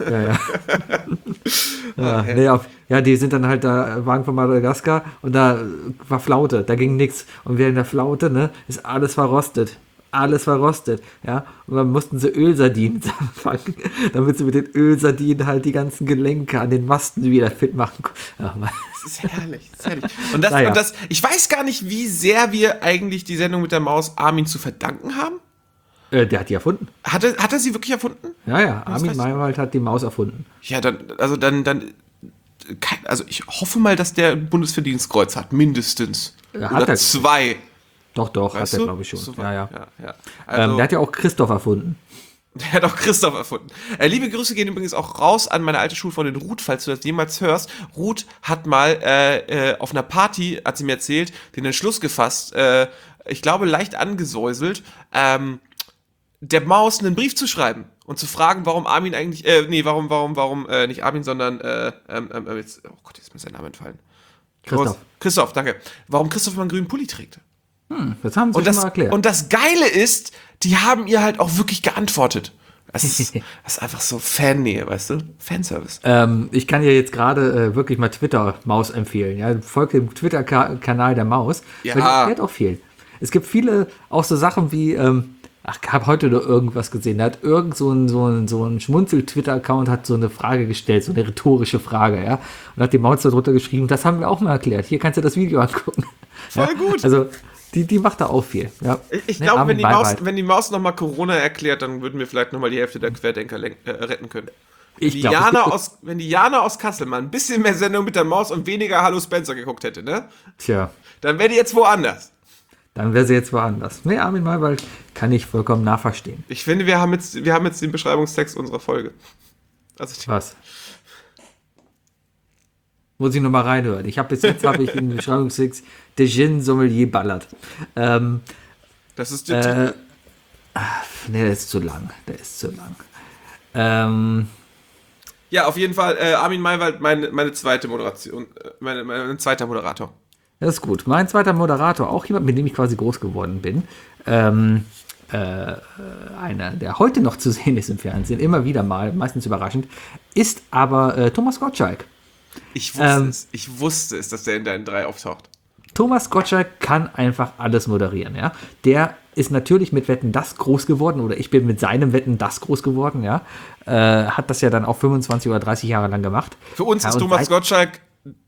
B: Die sind dann halt da, waren von Madagaskar und da war Flaute, da ging nichts. Und während der Flaute, ne, ist alles verrostet. Ja. Und dann mussten sie Ölsardinen fangen, damit sie mit den Ölsardinen halt die ganzen Gelenke an den Masten wieder fit machen. Ja,
C: Das ist herrlich. Und
B: Naja.
C: ich weiß gar nicht, wie sehr wir eigentlich die Sendung mit der Maus Armin zu verdanken haben.
B: der hat die erfunden.
C: Hat er sie wirklich erfunden?
B: Ja,
C: Das
B: Armin
C: weiß ich.
B: Maywald hat die Maus erfunden.
C: Ja, also ich hoffe mal, dass der ein Bundesverdienstkreuz hat, mindestens.
B: Ja, hat
C: Oder
B: er.
C: 2.
B: Doch, hat
C: Weißt
B: er,
C: du?
B: glaube ich schon.
C: So
B: Ja.
C: Also,
B: Der hat ja auch Christoph erfunden.
C: der hat auch Christoph erfunden. Liebe Grüße gehen übrigens auch raus an meine alte Schulfreundin Ruth, falls du das jemals hörst. Ruth hat mal auf einer Party, hat sie mir erzählt, den Entschluss gefasst, ich glaube leicht angesäuselt, der Maus einen Brief zu schreiben und zu fragen, warum Armin eigentlich, warum nicht Armin, sondern, jetzt, oh Gott, jetzt ist mir sein Name entfallen. Christoph, danke. Warum Christoph mal einen grünen Pulli trägt.
B: Das haben sie schon mal erklärt.
C: Und das Geile ist, die haben ihr halt auch wirklich geantwortet. Das ist einfach so Fannähe, weißt du? Fanservice.
B: Ich kann dir jetzt gerade wirklich mal Twitter-Maus empfehlen. Ja? Folgt dem Twitter-Kanal der Maus.
C: Ja.
B: Weil die erklärt auch viel. Es gibt viele, auch so Sachen wie, ich habe heute noch irgendwas gesehen. Da hat irgend so ein Schmunzel-Twitter-Account hat so eine Frage gestellt, so eine rhetorische Frage, ja. Und hat die Maus darunter geschrieben, das haben wir auch mal erklärt. Hier kannst du das Video angucken.
C: Voll gut.
B: Also, die macht da auch viel. Ja.
C: Ich
B: Ne,
C: glaube,
B: Armin Maywald.
C: wenn die Maus nochmal Corona erklärt, dann würden wir vielleicht nochmal die Hälfte der Querdenker retten können.
B: Ich glaube,
C: Wenn die Jana aus Kassel mal ein bisschen mehr Sendung mit der Maus und weniger Hallo Spencer geguckt hätte, ne?
B: tja,
C: Dann wäre die jetzt woanders.
B: dann wäre sie jetzt woanders. Nee, Armin Maywald kann ich vollkommen nachverstehen.
C: Ich finde, wir haben jetzt den Beschreibungstext unserer Folge. Also,
B: Was? Muss ich nochmal reinhören. Bis jetzt habe ich in Beschreibungstext der Gin Sommelier ballert.
C: das ist der Titel.
B: Nee, der ist zu lang.
C: Ja, auf jeden Fall, Armin Maywald, meine zweite Moderation, mein zweiter Moderator.
B: Das ist gut. Mein zweiter Moderator, auch jemand, mit dem ich quasi groß geworden bin. Einer, der heute noch zu sehen ist im Fernsehen, immer wieder mal, meistens überraschend, ist aber Thomas Gottschalk.
C: Ich wusste es. Ich wusste es, dass der in deinen 3 auftaucht.
B: Thomas Gottschalk kann einfach alles moderieren, ja. Der ist natürlich mit Wetten, das groß geworden, oder ich bin mit seinem Wetten, das groß geworden, ja. Hat das ja dann auch 25 oder 30 Jahre lang gemacht.
C: Für uns
B: ja,
C: ist Thomas Gottschalk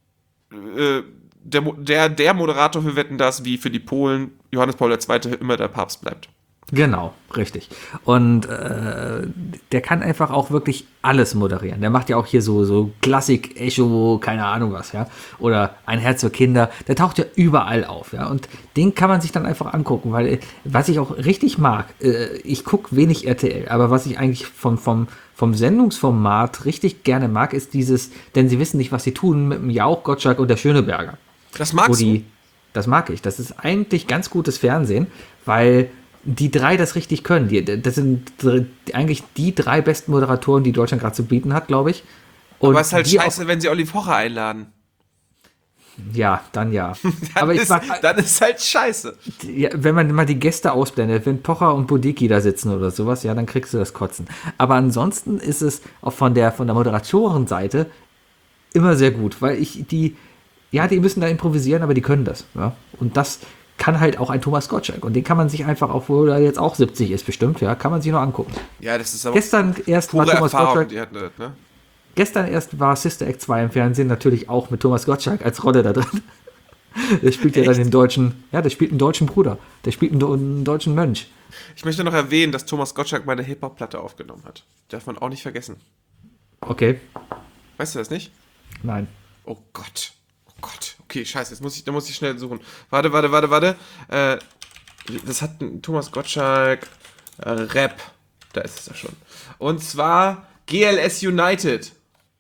C: der Moderator für Wetten, das, wie für die Polen Johannes Paul II. Immer der Papst bleibt.
B: Genau, richtig. Und der kann einfach auch wirklich alles moderieren. Der macht ja auch hier so Klassik, Echo, keine Ahnung was, ja. Oder Ein Herz für Kinder. Der taucht ja überall auf, ja. Und den kann man sich dann einfach angucken, weil was ich auch richtig mag, ich gucke wenig RTL, aber was ich eigentlich vom Sendungsformat richtig gerne mag, ist dieses, denn sie wissen nicht, was sie tun, mit dem Jauch, Gottschalk und der Schöneberger.
C: Das magst du?
B: Das mag ich. Das ist eigentlich ganz gutes Fernsehen, weil die 3 das richtig können. Das sind eigentlich die 3 besten Moderatoren, die Deutschland gerade zu bieten hat, glaube ich. Und
C: aber es ist halt scheiße, wenn sie Olli Pocher einladen.
B: Ja, dann ja.
C: Dann ist halt scheiße.
B: Ja, wenn man mal die Gäste ausblendet, wenn Pocher und Bodicki da sitzen oder sowas, ja, dann kriegst du das Kotzen. Aber ansonsten ist es auch von der Moderatorenseite immer sehr gut, weil die müssen da improvisieren, aber die können das. Ja? Und das kann halt auch ein Thomas Gottschalk. Und den kann man sich einfach, obwohl er jetzt auch 70 ist bestimmt, ja, kann man sich noch angucken.
C: Ja, das ist aber
B: gestern erst war Thomas
C: Erfahrung,
B: Gottschalk.
C: ne?
B: Gestern erst war Sister Act 2 im Fernsehen, natürlich auch mit Thomas Gottschalk als Rolle da drin. Der spielt ja dann den deutschen, der spielt einen deutschen Bruder. Der spielt einen deutschen Mönch.
C: Ich möchte noch erwähnen, dass Thomas Gottschalk meine Hip-Hop-Platte aufgenommen hat. Darf man auch nicht vergessen.
B: Okay.
C: Weißt du das nicht?
B: Nein.
C: Oh Gott. Okay, scheiße, da muss ich schnell suchen. Warte. Das hat ein Thomas Gottschalk Rap. Da ist es ja schon. Und zwar GLS United.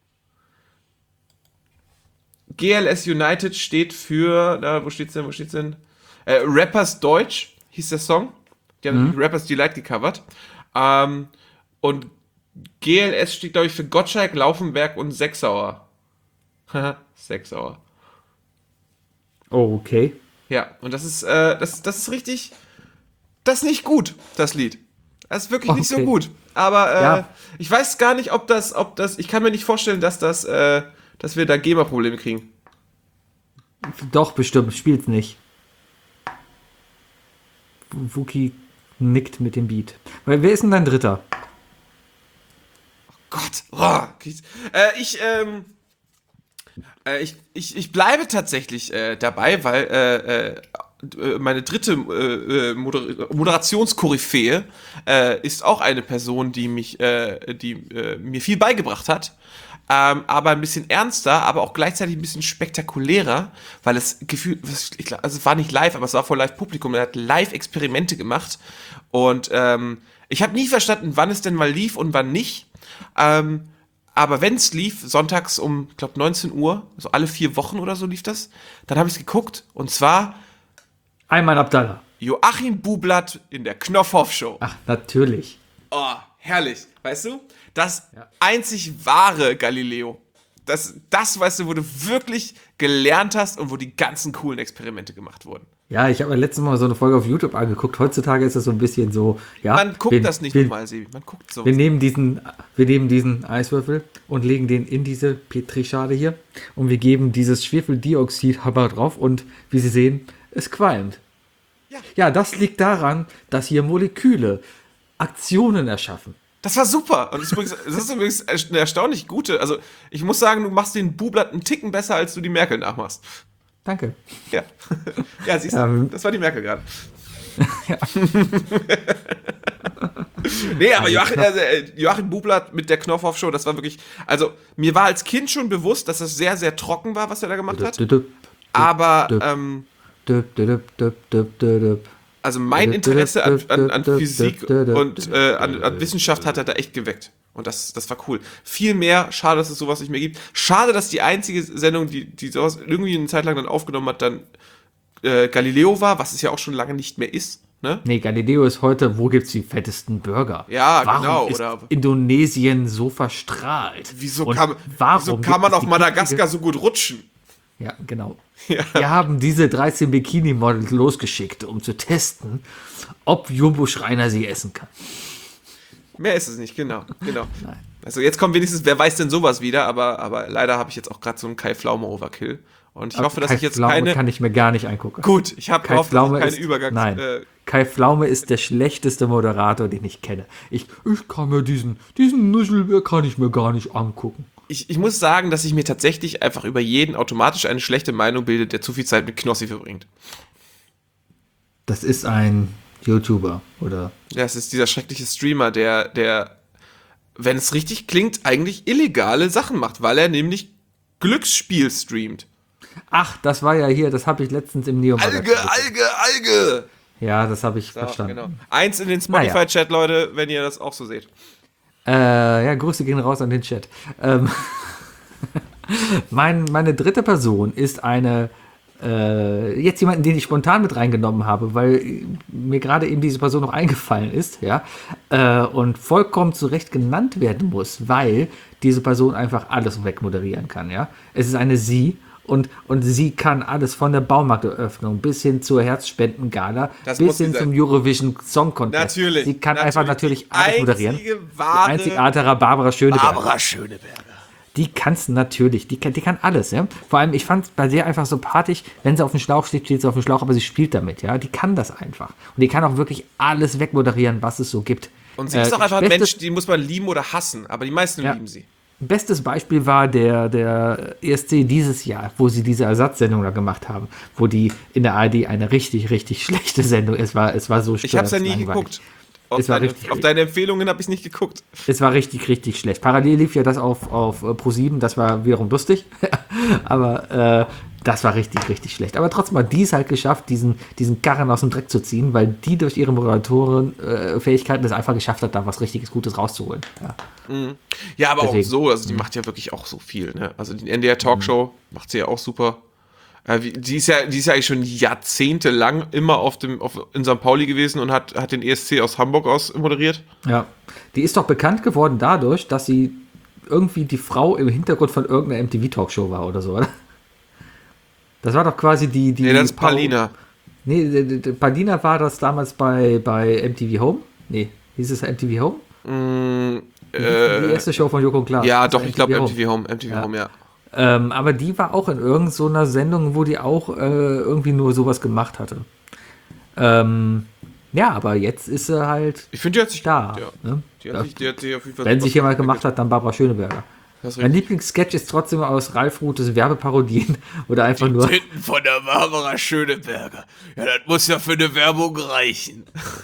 C: GLS United steht für, wo steht's denn? Rappers Deutsch hieß der Song. Die haben Rappers Delight gecovert. Und GLS steht, glaube ich, für Gottschalk, Laufenberg und Sechsauer. Sechsauer.
B: Oh, okay.
C: Ja, und das ist richtig, das ist nicht gut, das Lied. Das ist wirklich nicht so gut. Aber ich weiß gar nicht, ob das, ich kann mir nicht vorstellen, dass wir da GEMA-Probleme kriegen.
B: Doch, bestimmt, spielt's nicht. Wookie nickt mit dem Beat. Weil, wer ist denn dein Dritter?
C: Oh Gott, ich bleibe tatsächlich dabei, weil meine dritte Moderationskoryphäe ist auch eine Person, die mir viel beigebracht hat, aber ein bisschen ernster, aber auch gleichzeitig ein bisschen spektakulärer, weil es gefühlt, also es war nicht live, aber es war vor Live-Publikum, er hat Live-Experimente gemacht und ich habe nie verstanden, wann es denn mal lief und wann nicht. Aber wenn es lief, sonntags um, ich glaube, 19 Uhr, so alle 4 Wochen oder so lief das, dann habe ich es geguckt. Und zwar
B: Ayman Abdallah.
C: Joachim Bublatt in der Knopfhoff-Show.
B: Ach, natürlich.
C: Oh, herrlich. Weißt du? Das einzig wahre Galileo. Das, weißt du, wo du wirklich gelernt hast und wo die ganzen coolen Experimente gemacht wurden.
B: Ja, ich habe mir letztes Mal so eine Folge auf YouTube angeguckt. Heutzutage ist das so ein bisschen so, ja.
C: Man guckt das nicht normal, Sebi. Man guckt so.
B: Wir nehmen diesen Eiswürfel und legen den in diese Petrischale hier und wir geben dieses Schwefeldioxid-Hammer drauf und wie Sie sehen, es qualmt. Ja, das liegt daran, dass hier Moleküle Aktionen erschaffen.
C: Das war super. Und das ist übrigens eine erstaunlich gute. Also, ich muss sagen, du machst den Bublatt einen Ticken besser, als du die Merkel nachmachst.
B: Danke.
C: Ja. Ja, siehst du, das war die Merkel gerade.
B: Ja.
C: Nee, aber Joachim Bublatt mit der Knopfhoff-Show, das war wirklich, also mir war als Kind schon bewusst, dass das sehr, sehr trocken war, was er da gemacht hat. Aber, also mein Interesse an Physik und an Wissenschaft hat er da echt geweckt. Und das war cool. Viel mehr, schade, dass es sowas nicht mehr gibt. Schade, dass die einzige Sendung, die sowas irgendwie eine Zeit lang dann aufgenommen hat, dann Galileo war, was es ja auch schon lange nicht mehr ist. Ne?
B: Nee, Galileo ist heute, wo gibt's die fettesten Burger?
C: Ja,
B: warum
C: genau.
B: Ist Indonesien so verstrahlt?
C: Wieso kann man auf Madagaskar so gut rutschen?
B: Ja, genau.
C: Ja.
B: Wir haben diese 13 Bikini-Models losgeschickt, um zu testen, ob Jumbo Schreiner sie essen kann.
C: Mehr ist es nicht, genau. Also jetzt kommt wenigstens, wer weiß denn sowas wieder, aber leider habe ich jetzt auch gerade so einen Kai Pflaume Overkill. Und ich hoffe, dass
B: Kai
C: ich jetzt
B: Pflaume
C: keine...
B: kann ich mir gar nicht angucken.
C: Gut, ich habe
B: Kai
C: gehofft, dass ich
B: Pflaume
C: keine
B: ist,
C: Übergangs...
B: nein, Kai Pflaume ist der schlechteste Moderator, den ich kenne. Ich kann mir diesen Nuschelberg kann ich mir gar nicht angucken.
C: Ich muss sagen, dass ich mir tatsächlich einfach über jeden automatisch eine schlechte Meinung bilde, der zu viel Zeit mit Knossi verbringt.
B: Das ist ein YouTuber, oder?
C: Das ist dieser schreckliche Streamer, der, wenn es richtig klingt, eigentlich illegale Sachen macht, weil er nämlich Glücksspiel streamt.
B: Ach, das war ja hier, das habe ich letztens im Neo.
C: Alge!
B: Ja, das habe ich
C: So,
B: verstanden.
C: genau. Eins in den Spotify-Chat, Leute, wenn ihr das auch so seht.
B: Ja, Grüße gehen raus an den Chat. Meine dritte Person ist jetzt jemanden, den ich spontan mit reingenommen habe, weil mir gerade eben diese Person noch eingefallen ist, ja, und vollkommen zu Recht genannt werden muss, weil diese Person einfach alles wegmoderieren kann, ja. Es ist eine Sie und sie kann alles von der Baumarkteröffnung bis hin zur Herzspendengala,
C: Das muss
B: bis
C: sie
B: hin
C: sein.
B: zum Eurovision Song Contest.
C: Natürlich.
B: Sie kann einfach natürlich
C: Die
B: alles moderieren.
C: einzige
B: Die
C: wahre
B: einzigartige Barbara Schöneberger.
C: Barbara Schöneberger.
B: Die kann's natürlich, die kann alles, ja. Vor allem, ich fand bei der einfach sympathisch, wenn sie auf dem Schlauch steht, steht sie auf dem Schlauch, aber sie spielt damit, ja. Die kann das einfach. Und die kann auch wirklich alles wegmoderieren, was es so gibt.
C: Und sie ist doch einfach ein
B: bestes-
C: Mensch, die muss man lieben oder hassen, aber die meisten
B: Ja.
C: lieben sie.
B: Bestes Beispiel war der ESC dieses Jahr, wo sie diese Ersatzsendung da gemacht haben, wo die in der ARD eine richtig, richtig schlechte Sendung, es war so
C: Ich habe es ja nie
B: langweilig.
C: geguckt.
B: Es war richtig-
C: Auf deine Empfehlungen habe ich es nicht geguckt.
B: Es war richtig, richtig schlecht. Parallel lief ja das auf Pro7, das war wiederum lustig. Aber das war richtig, richtig schlecht. Aber trotzdem hat die es halt geschafft, diesen Karren aus dem Dreck zu ziehen, weil die durch ihre Moderatoren-Fähigkeiten es einfach geschafft hat, da was richtiges Gutes rauszuholen. Ja.
C: Ja, aber
B: Deswegen.
C: auch so, also die macht ja wirklich auch so viel, ne? Also die NDR Talkshow macht sie ja auch super. Die ist ja eigentlich schon jahrzehntelang immer in St. Pauli gewesen und hat den ESC aus Hamburg aus moderiert.
B: Ja. Die ist doch bekannt geworden dadurch, dass sie irgendwie die Frau im Hintergrund von irgendeiner MTV-Talkshow war oder so, oder? Das war doch quasi die
C: Nee, das ist Palina.
B: Nee, Palina war das damals bei MTV Home? Nee, hieß es MTV Home? Die erste Show von Joko und Klaas.
C: Ja,
B: Das
C: doch,
B: war
C: ich glaube
B: Home.
C: MTV Home. MTV Home, ja.
B: Aber die war auch in irgend so einer Sendung, wo die auch irgendwie nur sowas gemacht hatte. Ja, aber jetzt ist sie halt
C: Ich finde, die hat sich
B: da.
C: Ja.
B: Ne?
C: Die hat sich auf jeden Fall
B: Wenn
C: super
B: sich jemand
C: entwickelt.
B: gemacht hat, dann Barbara Schöneberger.
C: Das ist
B: Mein
C: richtig.
B: Lieblingssketch ist trotzdem aus Ralf Rutes Werbeparodien oder einfach nur.
C: Hinten von der Barbara Schöneberger. Ja, das muss ja für eine Werbung reichen.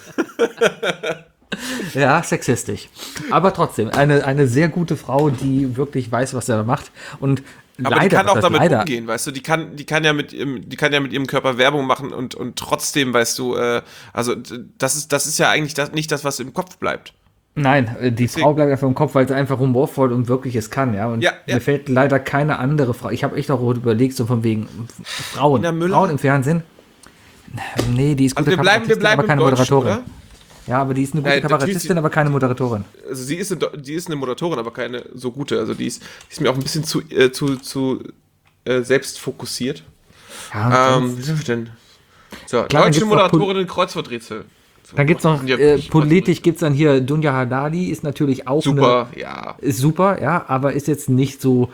B: Ja, sexistisch. Aber trotzdem, eine sehr gute Frau, die wirklich weiß, was er macht. Und
C: Aber
B: leider,
C: die kann auch
B: was heißt
C: damit
B: leider,
C: umgehen, weißt du? Die kann ja mit ihrem Körper Werbung machen und trotzdem, weißt du, also das ist ja eigentlich nicht das, was im Kopf bleibt.
B: Nein, die Frau bleibt einfach im Kopf, weil sie einfach humorvoll und wirklich es kann, ja. Und
C: Ja, ja.
B: mir fällt leider keine andere Frau. Ich habe echt auch überlegt, so von wegen Frauen.
C: Ina Müller?
B: Frauen im Fernsehen. Nee, die ist
C: Also
B: gute
C: wir bleiben
B: Kabarettistin, aber
C: im
B: keine
C: Deutschen,
B: Moderatorin.
C: oder?
B: Ja, aber die ist eine gute
C: Nein, natürlich
B: Kabarettistin,
C: sie-
B: aber keine Moderatorin.
C: Also die ist eine Moderatorin, aber keine so gute. Also die ist mir auch ein bisschen zu selbst fokussiert.
B: Ja,
C: Wie sind wir denn? So,
B: Klar, dann
C: deutsche
B: gibt's noch
C: Moderatorin in Kreuzworträtsel.
B: Dann gibt es noch,
C: Ja,
B: politisch gibt es dann hier Dunja Hadadi, ist natürlich auch
C: Super, ja.
B: ist super, ja, aber ist jetzt nicht so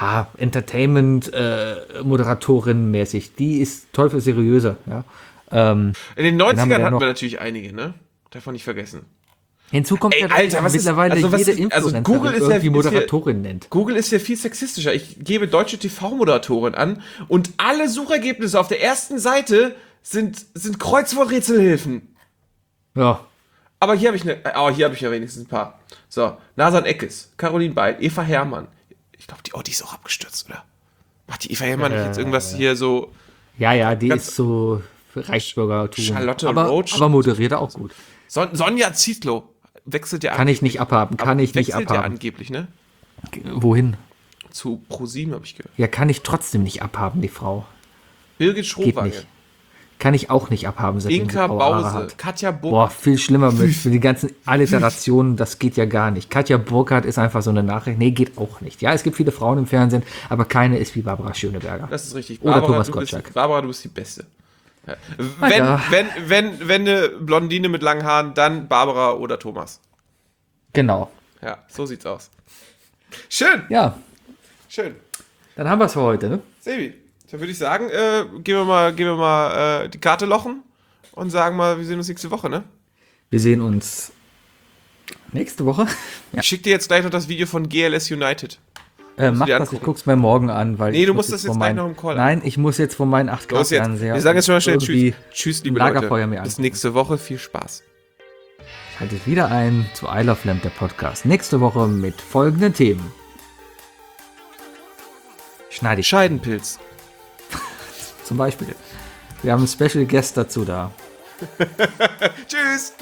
B: Entertainment-Moderatorin mäßig. Die ist toll für seriöser, ja.
C: In den
B: haben wir
C: 90ern
B: ja
C: hatten
B: noch-
C: wir natürlich einige, ne? Darf man nicht vergessen.
B: Hinzu kommt
C: Ey,
B: ja,
C: Alter,
B: dass
C: was ist-
B: mittlerweile
C: also was
B: jede
C: ist- also
B: Influencerin
C: Google ist ja-
B: irgendwie
C: ist ja-
B: Moderatorin nennt.
C: Google ist ja viel sexistischer. Ich gebe deutsche TV-Moderatorin an und alle Suchergebnisse auf der ersten Seite sind Kreuzworträtselhilfen.
B: Ja,
C: Aber hier habe ich ja wenigstens ein paar. So, Nasan Eckes, Caroline Beil, Eva Herrmann. Ich glaube, die ist auch abgestürzt, oder? Macht die Eva Herrmann nicht jetzt irgendwas hier so?
B: ja, die
C: Ganz-
B: ist so Reichsbürgertum.
C: Charlotte
B: aber,
C: Roach.
B: aber moderiert auch gut.
C: Sonja Zietlow wechselt ja
B: Kann ich nicht abhaben,
C: wechselt ja angeblich, ne?
B: Wohin?
C: Zu ProSieben habe ich gehört.
B: Ja, kann ich trotzdem nicht abhaben, die Frau.
C: Birgit
B: Geht
C: Schrowange,
B: nicht. Kann ich auch nicht abhaben, seitdem
C: Inka
B: die Frau Haare
C: Bause,
B: hat.
C: Katja
B: Boah,
C: Burg.
B: viel schlimmer mit die ganzen Alliterationen, das geht ja gar nicht. Katja Burkhardt ist einfach so eine Nachricht. Nee, geht auch nicht. Ja, es gibt viele Frauen im Fernsehen, aber keine ist wie Barbara Schöneberger.
C: Das ist richtig.
B: Oder Thomas
C: du
B: Gottschalk.
C: Barbara, du bist die Beste. Ja.
B: ja.
C: Wenn eine Blondine mit langen Haaren, dann Barbara oder Thomas.
B: Genau.
C: Ja, so sieht's aus. Schön,
B: Ja,
C: schön.
B: dann haben wir es für heute, ne?
C: Sebi, dann würde ich sagen, gehen wir mal die Karte lochen und sagen mal, wir sehen uns nächste Woche, ne?
B: Wir sehen uns nächste Woche.
C: Ich schicke dir jetzt gleich noch das Video von GLS United.
B: Mach
C: dir
B: das,
C: angucken.
B: ich guck's mir morgen an, weil
C: Nee,
B: ich
C: du
B: muss
C: musst das jetzt
B: vor
C: gleich
B: meinen-
C: noch im Call
B: Nein, ich muss jetzt von meinen 8K
C: Los jetzt.
B: Fernseher
C: Wir sagen jetzt schon mal schnell
B: irgendwie
C: Tschüss, liebe
B: Lagerfeuer mir
C: Leute. Bis
B: angucken.
C: nächste Woche. Viel Spaß.
B: Schaltet wieder ein zu I Love Lamp, der Podcast. Nächste Woche mit folgenden Themen. Schneide ich
C: Scheidenpilz.
B: zum Beispiel. Wir haben einen Special Guest dazu da.
C: Tschüss.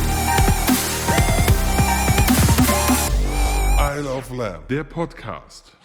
A: Isle of Lamb, der Podcast.